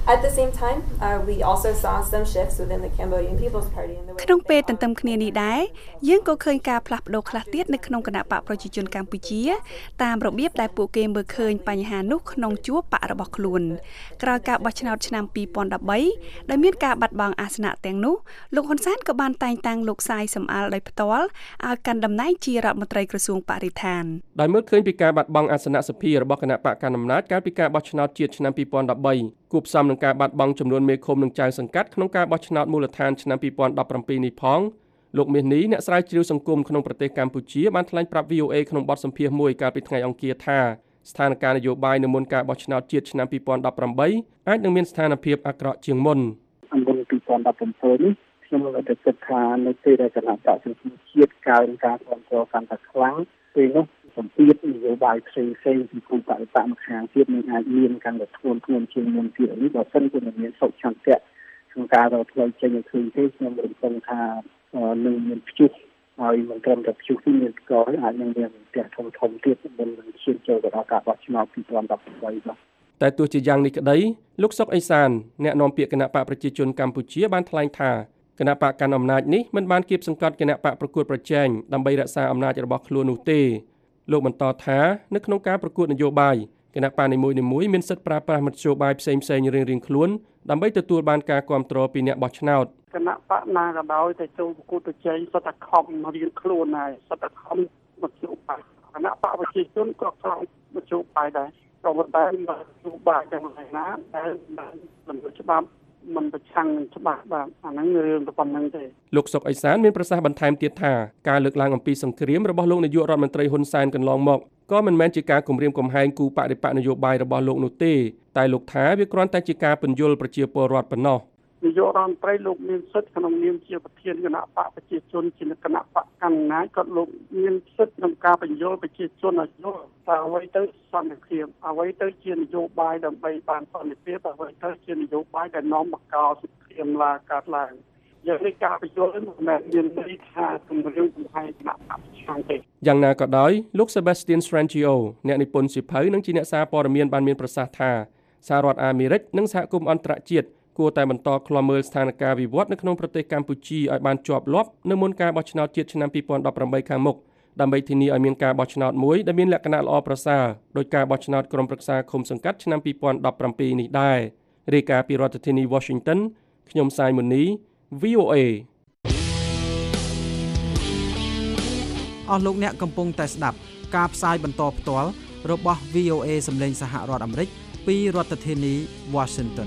At the same time, we also saw some shifts within the Cambodian People's Party in the way ក្នុងពេលទន្ទឹមគ្នានេះដែរយើងក៏ឃើញការផ្លាស់ប្ដូរខ្លះទៀតនៅក្នុងគណៈបកប្រជាជនកម្ពុជាតាមរបៀបដែលពួកគេមើលឃើញបញ្ហានោះក្នុងជួរបករបស់ខ្លួនក្រោយការបោះឆ្នោតឆ្នាំ2013ដែលមានការបាត់បង់អាសនៈទាំងនោះលោកហ៊ុនសែនក៏បានតែងតាំងលោកសាយសំអាលដោយផ្ទាល់ឲ្យកាន់តំណែងជារដ្ឋមន្ត្រីក្រសួងបរិស្ថានដោយមើលឃើញពីការបាត់បង់អាសនៈសភារបស់គណៈបកកណ្ដាលអំណាចកាលពីការបោះឆ្នោតជាតិឆ្នាំ2013គូផ្សំនឹងការបាត់បង់ចំនួនមេឃុំនិងចៅសង្កាត់ក្នុងការបោះឆ្នោតមូលដ្ឋានឆ្នាំ2017នេះផងលោកមាសនេះអ្នកស្រាវជ្រាវសង្គមក្នុងប្រទេសកម្ពុជាបានថ្លែងប្រាប់ VOA ក្នុងបទសម្ភាសន៍មួយកាលពីថ្ងៃអង្គារថាស្ថានភាពនយោបាយនៅមុនការបោះឆ្នោតជាតិឆ្នាំ2018អាចនឹងមានស្ថានភាពអាក្រក់ជាងមុនមុន2017នេះខ្ញុំនៅតែគិតថានៅពេលដែលគណៈបកសង្គ្រោះជាតិកើនការគ្រប់គ្រងកាន់តែខ្លាំងពេលនោះសម្ពាធនយោបាយផ្សេងៗពីគូបរិបទម្ខាងទៀតនឹងអាចមានកាន់តែធ្ងន់ធ្ងរជាងមុនទៀតនេះបើសិនជាមានសុខឆន្ទៈក្នុងការរកផ្លូវចេញឲ្យឃើញទេខ្ញុំរំពឹងថានឹងមានព្យុះហើយមិនត្រឹមតែព្យុះទីមានកលអាចនឹងមានផ្ទះធំទៀតមុននឹងឈានចូលទៅដល់ការបោះឆ្នោត2018បាទតែទោះជាយ៉ាងនេះក្តីលោកសុកអេសានអ្នកនាំពាក្យគណៈបកប្រជាជនកម្ពុជាបានថ្លែងថាគណៈបកកាន់អំណាចនេះមិនបានគៀបសង្កត់គណៈបកប្រកួតប្រជែងដើម្បីរក្សាអំណាចរបស់ខ្លួននោះទេលោកបន្តថានៅក្នុងការប្រកួតនយោបាយគណៈបកនីមួយៗមានសិទ្ធិប្រើប្រាស់មធ្យោបាយផ្សេងៗរៀងៗខ្លួនដើម្បីទទួលបានការគាំទ្រពីអ្នកបោះឆ្នោតគណៈបកណាក៏ដោយតែចូលប្រកួតប្រជែងសិទ្ធិខំរៀនខ្លួនហើយសិទ្ធិខំមធ្យោបាយគណៈបកប្រជាជនក៏ខ្លាំងមធ្យោបាយដែរក៏មិនដែលមធ្យោបាយទាំងណាដែលលំអច្បាប់មិនប្រឆាំងនឹងច្បាប់បាទអាហ្នឹងរឿងតែប៉ុណ្្នឹងទេលោកសុកអេសានមានប្រសាសន៍បន្ថែមទៀតថាការលើកឡើងអំពីសង្គ្រាមរបស់លោកនាយករដ្ឋមន្ត្រីហ៊ុនសែនកន្លងមកក៏មិនមែនជាការគំរាមកំហែងគូបដិបកនយោបាយរបស់លោកនោះទេតែលោកថាវាគ្រាន់តែជាការពន្យល់ប្រជាពលរដ្ឋប៉ុណ្ណោះនាយករដ្ឋមន្ត្រីលោកមានសិទ្ធិក្នុងនាមជាប្រធានគណៈបកប្រជាជនជាគណៈបកកណ្ដាលក៏លោកមានសិទ្ធិក្នុងការបញ្យល់ប្រជាជនឲ្យយល់ថាអ្វីទៅសន្តិភាពអ្វីទៅជានយោបាយដើម្បីបានសន្តិភាពអ្វីទៅជានយោបាយដែលនាំមកកោសង្គ្រាមកើតឡើងយ៉ាងនេះការបញ្យល់មិនមែនមានន័យថាគម្រាមកំហែងគណៈបកប្រឆាំងទេយ៉ាងណាក៏ដោយលោក Sebastian Strangio អ្នកនិពន្ធសៀវភៅនិងជាអ្នកសារព័ត៌មានបានមានប្រសាសន៍ថាសហរដ្ឋអាមេរិកនិងសហគមន៍អន្តរជាតិគួរតែបន្តឃ្លាំមើលស្ថានភាពវិវត្តនៅក្នុងប្រទេសកម្ពុជាឲ្យបានជាប់លាប់នៅមុនការបោះឆ្នោតជាតិឆ្នាំ2018ខាងមុខដើម្បីធានាឲ្យមានការបោះឆ្នោតមួយដែលមានលក្ខណៈល្អប្រសើរដោយការបោះឆ្នោតក្រុមប្រឹក្សាឃុំសង្កាត់ឆ្នាំ2017នេះដែររាយការណ៍ពីរដ្ឋធានី Washington ខ្ញុំសាយមុនី VOA អស់លោកអ្នកកំពុងតែស្ដាប់ការផ្សាយបន្តផ្ទាល់របស់ VOA សម្លេងសហរដ្ឋអាមេរិកពីរដ្ឋធានី Washington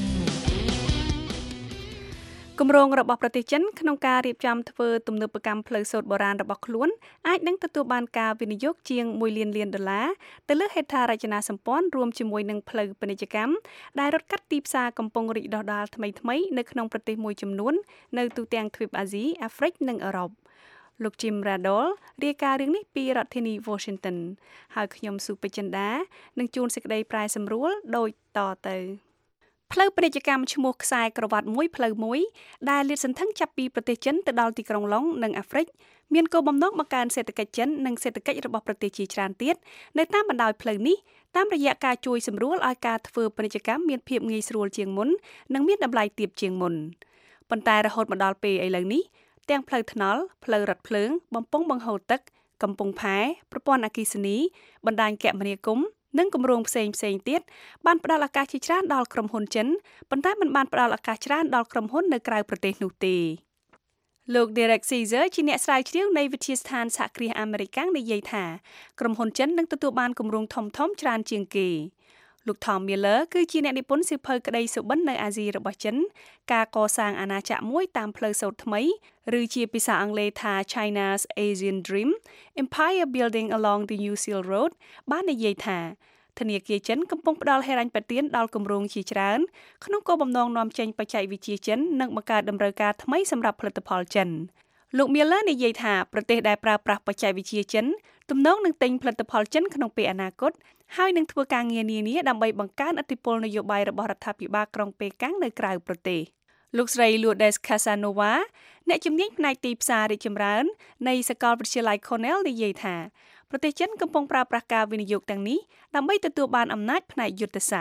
គម្រោងរបស់ប្រទេសចិនក្នុងការរៀបចំធ្វើទំនើបកម្មផ្លូវសូត្របុរាណរបស់ខ្លួនអាចនឹងទទួលបានការវិនិយោគជាង$1 លានទៅលើហេដ្ឋារចនាសម្ព័ន្ធរួមជាមួយនឹងផ្លូវពាណិជ្ជកម្មដែលរត់កាត់ទីផ្សារកំពុងរីកដុះដាលថ្មីៗនៅក្នុងប្រទេសមួយចំនួននៅទូទាំងទ្វីបអាស៊ីអាហ្វ្រិកនិងអឺរ៉ុបលោក Jim Radol រាយការណ៍រឿងនេះពីរដ្ឋធានី Washington ហើយខ្ញុំស៊ូពេជ្រចិន្តានឹងជួនសេចក្តីប្រែសម្រួលដូចតទៅផ្លូវពាណិជ្ជកម្មឈ្មោះខ្សែក្រវ៉ាត់មួយផ្លូវមួយដែលលាតសន្ធឹងចាប់ពីប្រទេសចិនទៅដល់ទីក្រុងឡុងនិងអាហ្វ្រិកមានគោលបំណងបង្កើនសេដ្ឋកិច្ចចិននិងសេដ្ឋកិច្ចរបស់ប្រទេសជាច្រើនទៀតនៅតាមបណ្ដោយផ្លូវនេះតាមរយៈការជួយសម្រួលឲ្យការធ្វើពាណិជ្ជកម្មមានភាពងាយស្រួលជាងមុននិងមានតម្លៃទាបជាងមុនប៉ុន្តែរហូតមកដល់ពេលឥឡូវនេះទាំងផ្លូវថ្នល់ផ្លូវរថភ្លើងបំពង់បង្ហូរទឹកកំពង់ផែប្រព័ន្ធអគ្គិសនីបណ្ដាញគមនាគមន៍និងគម្រោងផ្សេងទៀតបានផ្ដល់ឱកាសជាច្រើនដល់ក្រុមហ៊ុនចិនប៉ុន្តែមិនបានផ្ដល់ឱកាសច្រើនដល់ក្រុមហ៊ុននៅក្រៅប្រទេសនោះទេលោក Derek Caesar ជាអ្នកស្រាវជ្រាវនៃវិទ្យាស្ថានសហគ្រាសអាមេរិកនិយាយថាក្រុមហ៊ុនចិននឹងទទួលបានគម្រោងធំៗច្រើនជាងគេលោក Tom Miller គឺជាអ្នកនិពន្ធសៀវភៅក្តីសុបិននៅអាស៊ីរបស់ចិនការកសាងអាណាចក្រមួយតាមផ្លូវសូត្រថ្មីឬជាភាសាអង់គ្លេសថា China's Asian Dream Empire Building Along the New Silk Road បាននិយាយថាធនាគារចិនកំពុងផ្ដល់ហិរញ្ញប្បទានដល់គម្រោងជាច្រើនក្នុងគោលបំណងនាំចេញបច្ចេកវិទ្យាចិននិងបង្កើតតម្រូវការថ្មីសម្រាប់ផលិតផលចិនលោក Miller និយាយថាប្រទេសដែលប្រើប្រាស់បច្ចេកវិទ្យាចិនទំនងនឹងទិញផលិតផលចិនក្នុងពេលអនាគតហើយនឹងធ្វើការងារនានាដើម្បីបង្កើនឥទ្ធិពលនយោបាយរបស់រដ្ឋាភិបាលក្រុងប៉េកាំងនៅក្រៅប្រទេសលោកស្រី Lourdes Casanova អ្នកជំនាញផ្នែកទីផ្សាររីកចម្រើននៃសាកលវិទ្យាល័យ Cornell និយាយថាប្រទេសចិនកំពុងប្រើប្រាស់ការវិនិយោគទាំងនេះដើម្បីទទួលបានអំណាចផ្នែកយុទ្ធសាស្ត្រ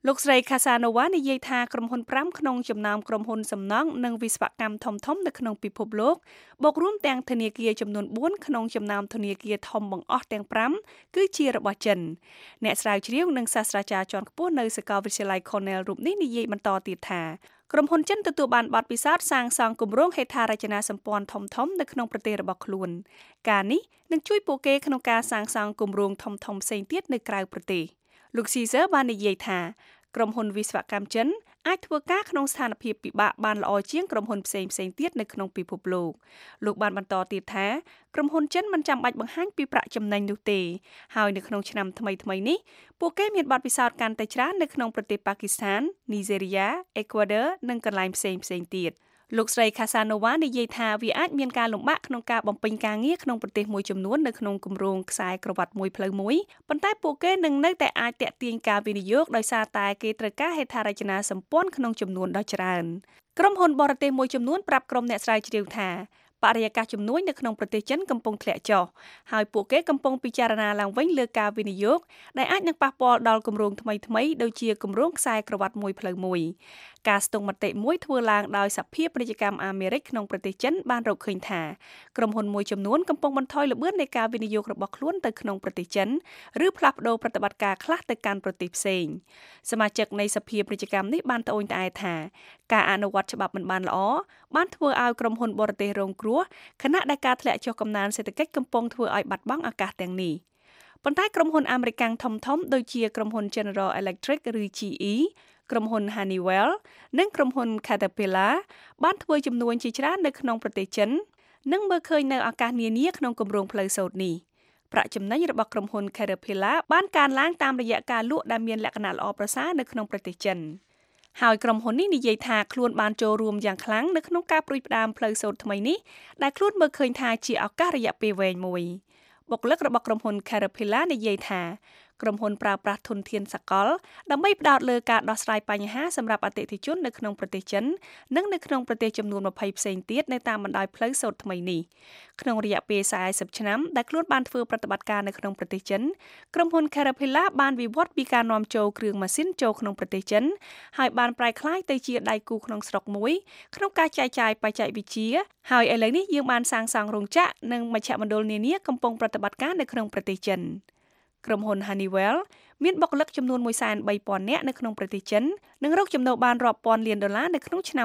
លោកស្រី Casanova និយាយថាក្រុមហ៊ុន5ក្នុងចំណោមក្រុមហ៊ុនសំណង់និងវិស្វកម្មធំៗនៅក្នុងពិភពលោកបូករួមទាំងធនាគារចំនួន4ក្នុងចំណោមធនាគារធំបង្អស់ទាំង5គឺជារបស់ចិនអ្នកស្រាវជ្រាវនិងសាស្ត្រាចារ្យជាន់ខ្ពស់នៅសាកលវិទ្យាល័យ Cornell រូបនេះនិយាយបន្តទៀតថាក្រុមហ៊ុនចិនទទួលបានបទពិសោធន៍សាងសង់គម្រោងហេដ្ឋារចនាសម្ព័ន្ធធំៗនៅក្នុងប្រទេសរបស់ខ្លួនការនេះនឹងជួយពួកគេក្នុងការសាងសង់គម្រោងធំៗផ្សេងទៀតនៅក្រៅប្រទេសលោក Caesar បាននិយាយថាក្រុមហ៊ុនវិស្វកម្មចិនអាចធ្វើការក្នុងស្ថានភាពពិបាកបានល្អជាងក្រុមហ៊ុនផ្សេងៗទៀតនៅក្នុងពិភពលោកបានបន្តទៀតថាក្រុមហ៊ុនចិនមិនចាំបាច់បង្ហាញពីប្រាក់ចំណេញនោះទេហើយនៅក្នុងឆ្នាំថ្មីនេះពួកគេមានបទពិសោធន៍កាន់តែច្រើននៅក្នុងប្រទេសប៉ាគីស្ថាន នីហ្សេរីយ៉ា អេក្វាឌ័រនិងកន្លែងផ្សេងទៀតលោកស្រី Casanova និយាយថាវាអាចមានការលំបាកក្នុងការបំពេញការងារក្នុងប្រទេសមួយចំនួននៅក្នុងគម្រោងខ្សែក្រវ៉ាត់មួយផ្លូវមួយប៉ុន្តែពួកគេនឹងនៅតែអាចទាក់ទាញការវិនិយោគដោយសារតែគេត្រូវការហេដ្ឋារចនាសម្ព័ន្ធក្នុងចំនួនដ៏ច្រើនក្រុមហ៊ុនបរទេសមួយចំនួនប្រាប់ក្រុមអ្នកស្រាវជ្រាវថាបរិយាកាសជំនួយនៅក្នុងប្រទេសចិនកំពុងធ្លាក់ចុះហើយពួកគេកំពុងពិចារណាឡើងវិញលើការវិនិយោគដែលអាចនឹងប៉ះពាល់ដល់គម្រោងថ្មីៗដូចជាគម្រោងខ្សែក្រវ៉ាត់មួយផ្លូវមួយការស្ទង់មតិមួយធ្វើឡើងដោយសភាពាណិជ្ជកម្មអាមេរិកក្នុងប្រទេសចិនបានរកឃើញថាក្រុមហ៊ុនមួយចំនួនកំពុងបន្ថយល្បឿននៃការវិនិយោគរបស់ខ្លួនទៅក្នុងប្រទេសចិនឬផ្លាស់ប្តូរប្រតិបត្តិការខ្លះទៅកាន់ប្រទេសផ្សេងសមាជិកនៃសភាពាណិជ្ជកម្មនេះបានត្អូញត្អែថាការអនុវត្តច្បាប់មិនបានល្អបានធ្វើឲ្យក្រុមហ៊ុនបរទេសរងគ្រោះខណៈដែលការធ្លាក់ចុះកំណើនសេដ្ឋកិច្ចកំពុងធ្វើឲ្យបាត់បង់ឱកាសទាំងនេះប៉ុន្តែក្រុមហ៊ុនអាមេរិកធំៗដូចជាក្រុមហ៊ុន General Electric ឬ GE ក្រុមហ៊ុន Honeywell និងក្រុមហ៊ុន Caterpillar បានធ្វើចំនួនជាច្រើននៅក្នុងប្រទេសចិននិងមើលឃើញនៅឱកាសនានាក្នុងគម្រោងផ្លូវសូត្រនេះប្រាក់ចំណេញរបស់ក្រុមហ៊ុន Caterpillar បានកើនឡើងតាមរយៈការលក់ដែលមានលក្ខណៈល្អប្រសើរនៅក្នុងប្រទេសចិនហើយក្រុមហ៊ុននេះនិយាយថាខ្លួនបានចូលរួមយ៉ាងខ្លាំងនៅក្នុងការព្រួយផ្ដើមផ្លូវសូត្រថ្មីនេះដែលខ្លួនមើលឃើញថាជាឱកាសរយៈពេលវែងមួយបុគ្គលិករបស់ក្រុមហ៊ុន Caterpillar និយាយថាក្រុមហ៊ុនប្រើប្រាស់ធនធានសកលដើម្បីផ្ដោតលើការដោះស្រាយបញ្ហាសម្រាប់អតិថិជននៅក្នុងប្រទេសចិននិងនៅក្នុងប្រទេសចំនួន20ផ្សេងទៀតនៅតាមបណ្ដោយផ្លូវសូត្រថ្មីនេះក្នុងរយៈពេល40ឆ្នាំដែលខ្លួនបានធ្វើប្រតិបត្តិការនៅក្នុងប្រទេសចិនក្រុមហ៊ុន Caterpillar បានវិវត្តពីការនាំចូលគ្រឿងម៉ាស៊ីនចូលក្នុងប្រទេសចិនហើយបានប្រែក្លាយទៅជាដៃគូក្នុងស្រុកមួយក្នុងការចែកចាយបច្ចេកវិទ្យាហើយឥឡូវនេះយើងបានសាងសង់រោងចក្រនិងមជ្ឈមណ្ឌលនានាកំពុងប្រតិបត្តិការនៅក្នុងប្រទេសចិនក្រុមហ៊ុន Honeywell មានបុគ្គលិកចំនួន 130,000 នាក់នៅក្នុងប្រទេសចិននិងរកចំណូលបានរាប់ពាន់លានដុល្លារនៅក្នុងឆ្នាំ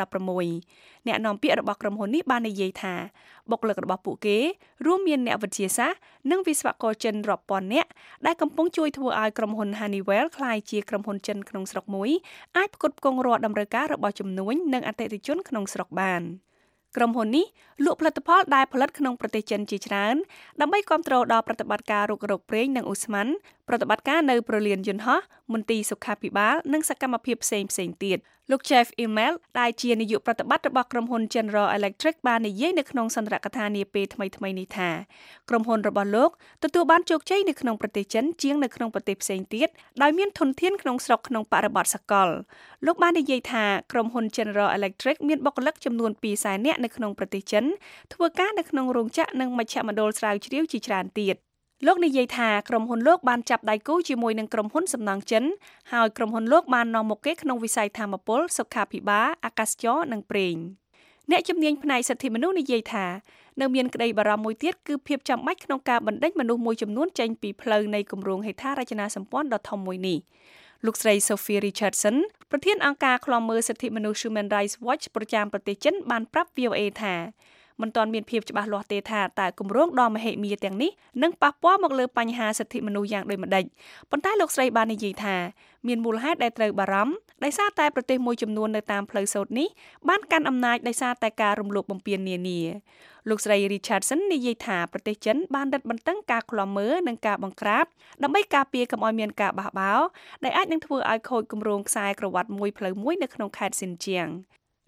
2016អ្នកនាំពាក្យរបស់ក្រុមហ៊ុននេះបាននិយាយថាបុគ្គលិករបស់ពួកគេរួមមានអ្នកវិទ្យាសាស្ត្រនិងវិស្វករចិនរាប់ពាន់នាក់ដែលកំពុងជួយធ្វើឲ្យក្រុមហ៊ុន Honeywell ក្លាយជាក្រុមហ៊ុនចិនក្នុងស្រុកមួយអាចផ្គត់ផ្គង់រាល់តម្រូវការរបស់ជំនួញនិងអតិថិជនក្នុងស្រុកបានក្រុមហ៊ុននេះលក់ផលិតផលដែលផលិតក្នុងប្រទេសចិនជាច្រើនដើម្បីគាំទ្រដល់ប្រតិបត្តិការរុករកប្រេងនិងឧស្ម័នប្រតិបត្តិការនៅប្រលានយន្តហោះមន្ទីរសុខាភិបាលនិងសកម្មភាពផ្សេងទៀតលោក Jeff Immelt ដែលជានាយកប្រតិបត្តិរបស់ក្រុមហ៊ុន General Electric បាននិយាយនៅក្នុងសន្ទរកថានាពេលថ្មីៗនេះថាក្រុមហ៊ុនរបស់លោកទទួលបានជោគជ័យនៅក្នុងប្រទេសចិនជាងនៅក្នុងប្រទេសផ្សេងទៀតដោយមានធនធានក្នុងស្រុកក្នុងបរិបទសកលលោកបាននិយាយថាក្រុមហ៊ុន General Electric មានបុគ្គលិកចំនួន200,000នាក់នៅក្នុងប្រទេសចិនធ្វើការនៅក្នុងរោងចក្រនិងមជ្ឈមណ្ឌលស្រាវជ្រាវជាច្រើនទៀតលោកនិយាយថាក្រុមហ៊ុនលោកបានចាប់ដៃគូជាមួយនឹងក្រុមហ៊ុនសំណង់ចិនហើយក្រុមហ៊ុនលោកបាននាំមុខគេក្នុងវិស័យថាមពលសុខាភិបាលអាកាសចរណ៍និងប្រេងអ្នកជំនាញផ្នែកសិទ្ធិមនុស្សនិយាយថានៅមានក្តីបារម្ភមួយទៀតគឺភាពចាំបាច់ក្នុងការបណ្ដេញមនុស្សមួយចំនួនចេញពីផ្លូវនៃគម្រោងហេដ្ឋារចនាសម្ព័ន្ធដ៏ធំមួយនេះលោកស្រី Sophie Richardson ប្រធានអង្គការឃ្លាំមើលសិទ្ធិមនុស្ស Human Rights Watch ប្រចាំប្រទេសចិនបានប្រាប់ VOA ថាមិនទាន់មានភាពច្បាស់លាស់ទេថាតើគម្រោងដ៏មហិមាទាំងនេះនឹងប៉ះពាល់មកលើបញ្ហាសិទ្ធិមនុស្សយ៉ាងដូចម្តេចប៉ុន្តែលោកស្រីបាននិយាយថាមានមូលហេតុដែលត្រូវបារម្ភដោយសារតែប្រទេសមួយចំនួននៅតាមផ្លូវសូត្រនេះបានកាន់អំណាចដោយសារតែការរំលោភបំពាននានាលោកស្រី Richardson និយាយថាប្រទេសចិនបានរឹតបន្តឹងការឃ្លាំមើលនិងការបង្ក្រាបដើម្បីការពារកុំឲ្យមានការបះបោរដែលអាចនឹងធ្វើឲ្យខូចគម្រោងខ្សែក្រវ៉ាត់មួយផ្លូវមួយនៅក្នុងខេត្តស៊ីនជៀង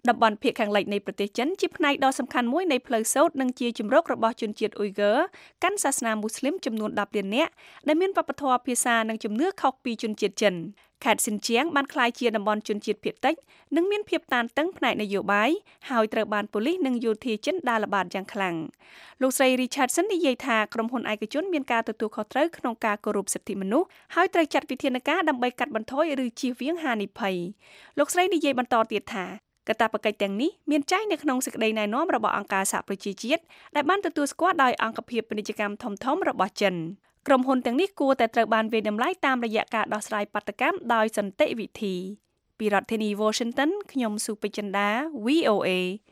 តំបន់ភាគខាងលិចនៃប្រទេសចិនជាផ្នែកដ៏សំខាន់មួយនៃផ្លូវសូត្រនិងជាជំរករបស់ជនជាតិអ៊ុយហ្គើកាន់សាសនាមូស្លីមចំនួន10លាននាក់ដែលមានវប្បធម៌ភាសានិងជំនឿខុសពីជនជាតិចិនខេត្តស៊ីនជាងបានក្លាយជាតំបន់ជនជាតិភាគតិចនិងមានភាពតានតឹងផ្នែកនយោបាយហើយត្រូវបានប៉ូលីសនិងយោធាចិនដាល់ល្បាតយ៉ាងខ្លាំងលោកស្រី Richardson និយាយថាក្រុមហ៊ុនឯកជនមានការទទួលខុសត្រូវក្នុងការគោរពសិទ្ធិមនុស្សហើយត្រូវចាត់វិធានការដើម្បីកាត់បន្ថយឬជៀសវាងហានិភ័យលោកស្រីនិយាយបន្តទៀតថាកាតព្វកិច្ចទាំងនេះមានចែងនៅក្នុងសេចក្តីណែនាំរបស់អង្គការសហប្រជាជាតិដែលបានទទួលស្គាល់ដោយអង្គភាពពាណិជ្ជកម្មធំៗរបស់ចិនក្រុមហ៊ុនទាំងនេះគួរតែត្រូវបានវាយតម្លៃតាមរយៈការដោះស្រាយបាតុកម្មដោយសន្តិវិធីពីរដ្ឋធានី Washington ខ្ញុំសុពេចិន្តា VOA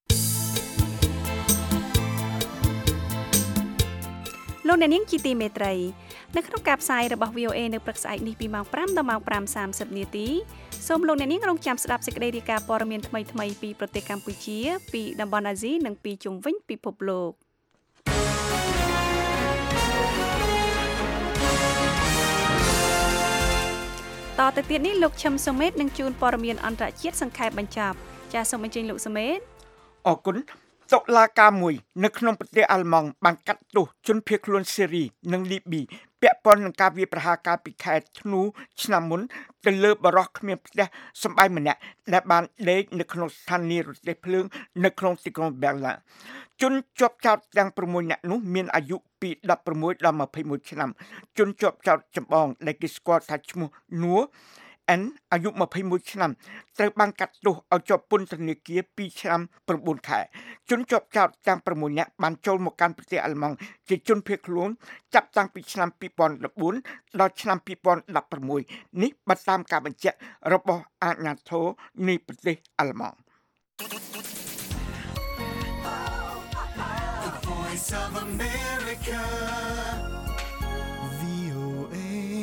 លោកអ្នកនាងជាទីមេត្រីនៅក្នុងការផ្សាយរបស់ VOA នៅព្រឹកស្អែកនេះពីម៉ោង 5 ដល់ម៉ោង 5:30 នាទីសូមលោកអ្នកនាងរងចាំស្ដាប់សេចក្តីរាយការណ៍ព័ត៌មានថ្មីៗពីប្រទេសកម្ពុជាពីតំបន់អាស៊ីនិងពីជុំវិញពិភពលោកតទៅទៀតនេះលោកឈឹមសុមេតនឹងជួនព័ត៌មានអន្តរជាតិសង្ខេបបញ្ចប់ចាសសូមអញ្ជើញលោកសុមេតអរគុណតុលាការមួយនៅក្នុងប្រទេសអាល្លឺម៉ង់បានកាត់ទោសជនភៀសខ្លួនសេរីនិងលីប៊ីពាក់ព័ន្ធនឹងការវាយប្រហារកាលពីខែធ្នូឆ្នាំមុនទៅលើបរិសុទ្ធគ្មានផ្ទះសម្បែងម្នាក់ដែលបានដេកនៅក្នុងស្ថានីយ៍រទេះភ្លើងនៅក្នុងទីក្រុងបែរឡាជនជាប់ចោទទាំង6នាក់នោះមានអាយុពី16ដល់21ឆ្នាំជនជាប់ចោទចម្បងដែលគេស្គាល់ថាឈ្មោះនួអាយុ21ឆ្នាំត្រូវបានកាត់ទោសឲ្យជាប់ពន្ធនាគារ2ឆ្នាំ9ខែជនជាប់ចោទទាំង6នាក់បានចូលមកកាន់ប្រទេសអាល្លឺម៉ង់ជាជនភៀសខ្លួនចាប់តាំងពីឆ្នាំ2014ដល់ឆ្នាំ2016នេះបើតាមការបញ្ជាក់របស់អាជ្ញាធរនៃប្រទេសអាល្លឺម៉ង់ Voice of America VOA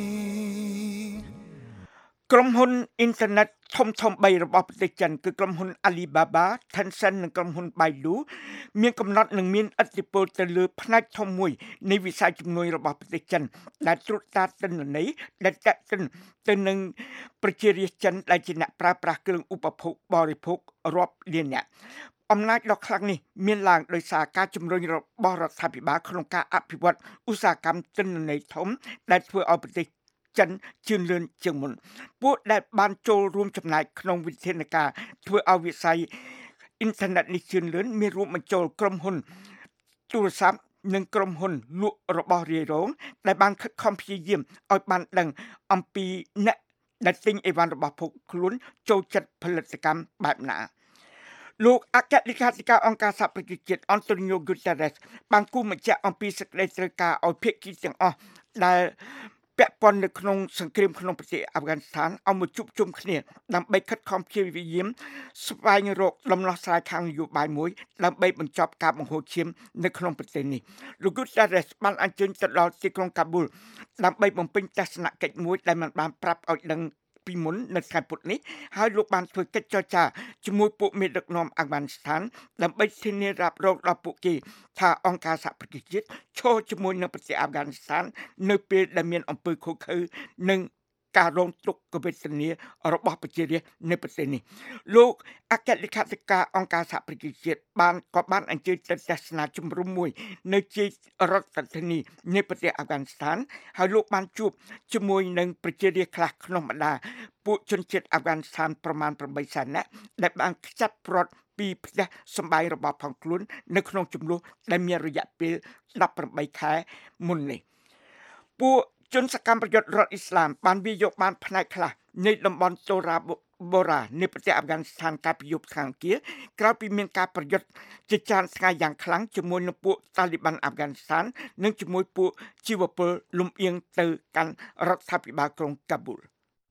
ក្រុមហ៊ុនអ៊ីនធឺណិតធំ3របស់ប្រទេសចិនគឺក្រុមហ៊ុន Alibaba, Tencent និងក្រុមហ៊ុន Baidu មានកំណត់នឹងមានឥទ្ធិពលទៅលើផ្នែកធំមួយនៃវិស័យជំនួយរបស់ប្រទេសចិនដែលត្រួតត្រាទិន្នន័យដែលតាក់ទិនទៅនឹងប្រជារាស្ត្រចិនដែលជាអ្នកប្រើប្រាស់គ្រឿងឧបភោគបរិភោគរាប់លានអ្នកអំណាចដ៏ខ្លាំងនេះមានឡើងដោយសារការជំរុញរបស់រដ្ឋាភិបាលក្នុងការអភិវឌ្ឍឧស្សាហកម្មទិន្នន័យធំដែលធ្វើឲ្យប្រទេសចិនជឿនលឿនជាងមុនពួកដែលបានចូលរួមចំណែកក្នុងវិធានការធ្វើឲ្យវិស័យអ៊ីនធឺណិតនេះជឿនលឿនមានរួមបញ្ចូលក្រុមហ៊ុនទូរស័ព្ទនិងក្រុមហ៊ុនលក់របស់រាយរងដែលបានខិតខំព្យាយាមឲ្យបានដឹងអំពីអ្នកដែលទិញអីវ៉ាន់របស់ពួកខ្លួនចូលចិត្តផលិតកម្មបែបណាលោកអគ្គលេខាធិការអង្គការសហប្រជាជាតិ Antonio Guterres បានគូបញ្ជាក់អំពីសេចក្តីត្រូវការឲ្យភាគីទាំងអស់ដែលពាក់ព័ន្ធនៅក្នុងសង្គ្រាមក្នុងប្រទេសអាហ្វហ្គានីស្ថានឲ្យមកជួបជុំគ្នាដើម្បីខិតខំព្យាយាមស្វែងរកដំណោះស្រាយខាងនយោបាយមួយដើម្បីបញ្ចប់ការបង្ហូរឈាមនៅក្នុងប្រទេសនេះលោក Guterres បានអញ្ជើញទៅដល់ទីក្រុងកាប៊ូលដើម្បីបំពេញទស្សនកិច្ចមួយដែលមិនបានប្រាប់ឲ្យដឹងពីមុននៅថ្ងៃពុធនេះហើយលោកបានធ្វើកិច្ចចរចាជាមួយពួកមេដឹកនាំអាហ្វហ្គានីស្ថានដើម្បីធានារ៉ាប់រងដល់ពួកគេថាអង្គការសហប្រជាជាតិឈរជាមួយនឹងប្រទេសអាហ្វហ្គានីស្ថាននៅពេលដែលមានអំពើឃោរឃៅនិងការរងទុក្ខវេទនារបស់ប្រជារាស្ត្រនៅប្រទេសនេះលោកអគ្គលេខាធិការអង្គការសហប្រជាជាតិបានអញ្ជើញទៅទស្សនាជំរំមួយនៅជារដ្ឋធានីនៃប្រទេសអាហ្វហ្គានីស្ថានហើយលោកបានជួបជាមួយនឹងប្រជារាស្ត្រខ្លះក្នុងបណ្ដាពួកជនជាតិអាហ្វហ្គានីស្ថានប្រមាណ8សែននាក់ដែលបានខ្ចាត់ព្រាត់ពីផ្ទះសម្បែងរបស់ផងខ្លួននៅក្នុងចំនួនដែលមានរយៈពេល18ខែមុននេះពួកជនសកម្មប្រយុទ្ធរដ្ឋអ៊ីស្លាមបានវាយកបានផ្នែកខ្លះនៃតំបន់តូរ៉ាបូរ៉ានៃប្រទេសអាហ្វហ្គានីស្ថានកាលពីយប់ខាងគៀក្រោយពីមានការប្រយុទ្ធជាច្រើនថ្ងៃយ៉ាងខ្លាំងជាមួយនឹងពួកតាលីបានអាហ្វហ្គានីស្ថាននិងជាមួយពួកជីវពលលំអៀងទៅកាន់រដ្ឋាភិបាលក្រុងកាប៊ូល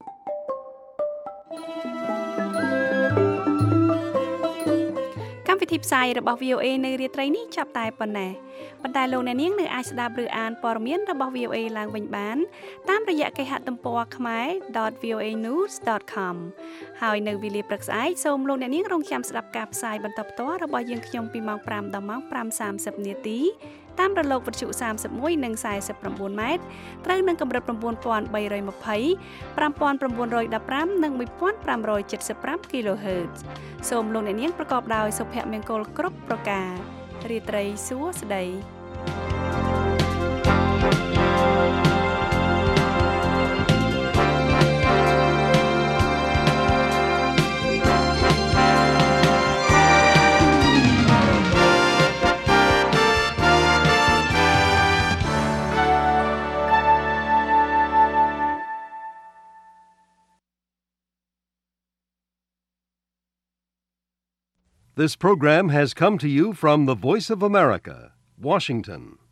កម្មវិធីផ្សាយរបស់ VOA នៅរាត្រីនេះចាប់តែប៉ុណ្ណេះប៉ុន្តែលោកអ្នកនាងនៅអាចស្ដាប់ឬអានព័ត៌មានរបស់ VOA ឡើងវិញបានតាមរយៈគេហទំព័រ khmer.voanews.com ហើយនៅវេលាព្រឹកស្អែកសូមលោកអ្នកនាងរងចាំស្ដាប់ការផ្សាយបន្តផ្ទាល់របស់យើងខ្ញុំពីម៉ោង 5 ដល់ម៉ោង 5:30 នាទីតាមរលកវិទ្យុ31និង49ម៉ែត្រត្រូវនឹងកម្រិត 9320 5915 និង 1575 kHz សូមលោកអ្នកនាងប្រកបដោយសុភមង្គលគ្រប់ប្រការរាត្រីសួស្តី This program has come to you from the Voice of America, Washington.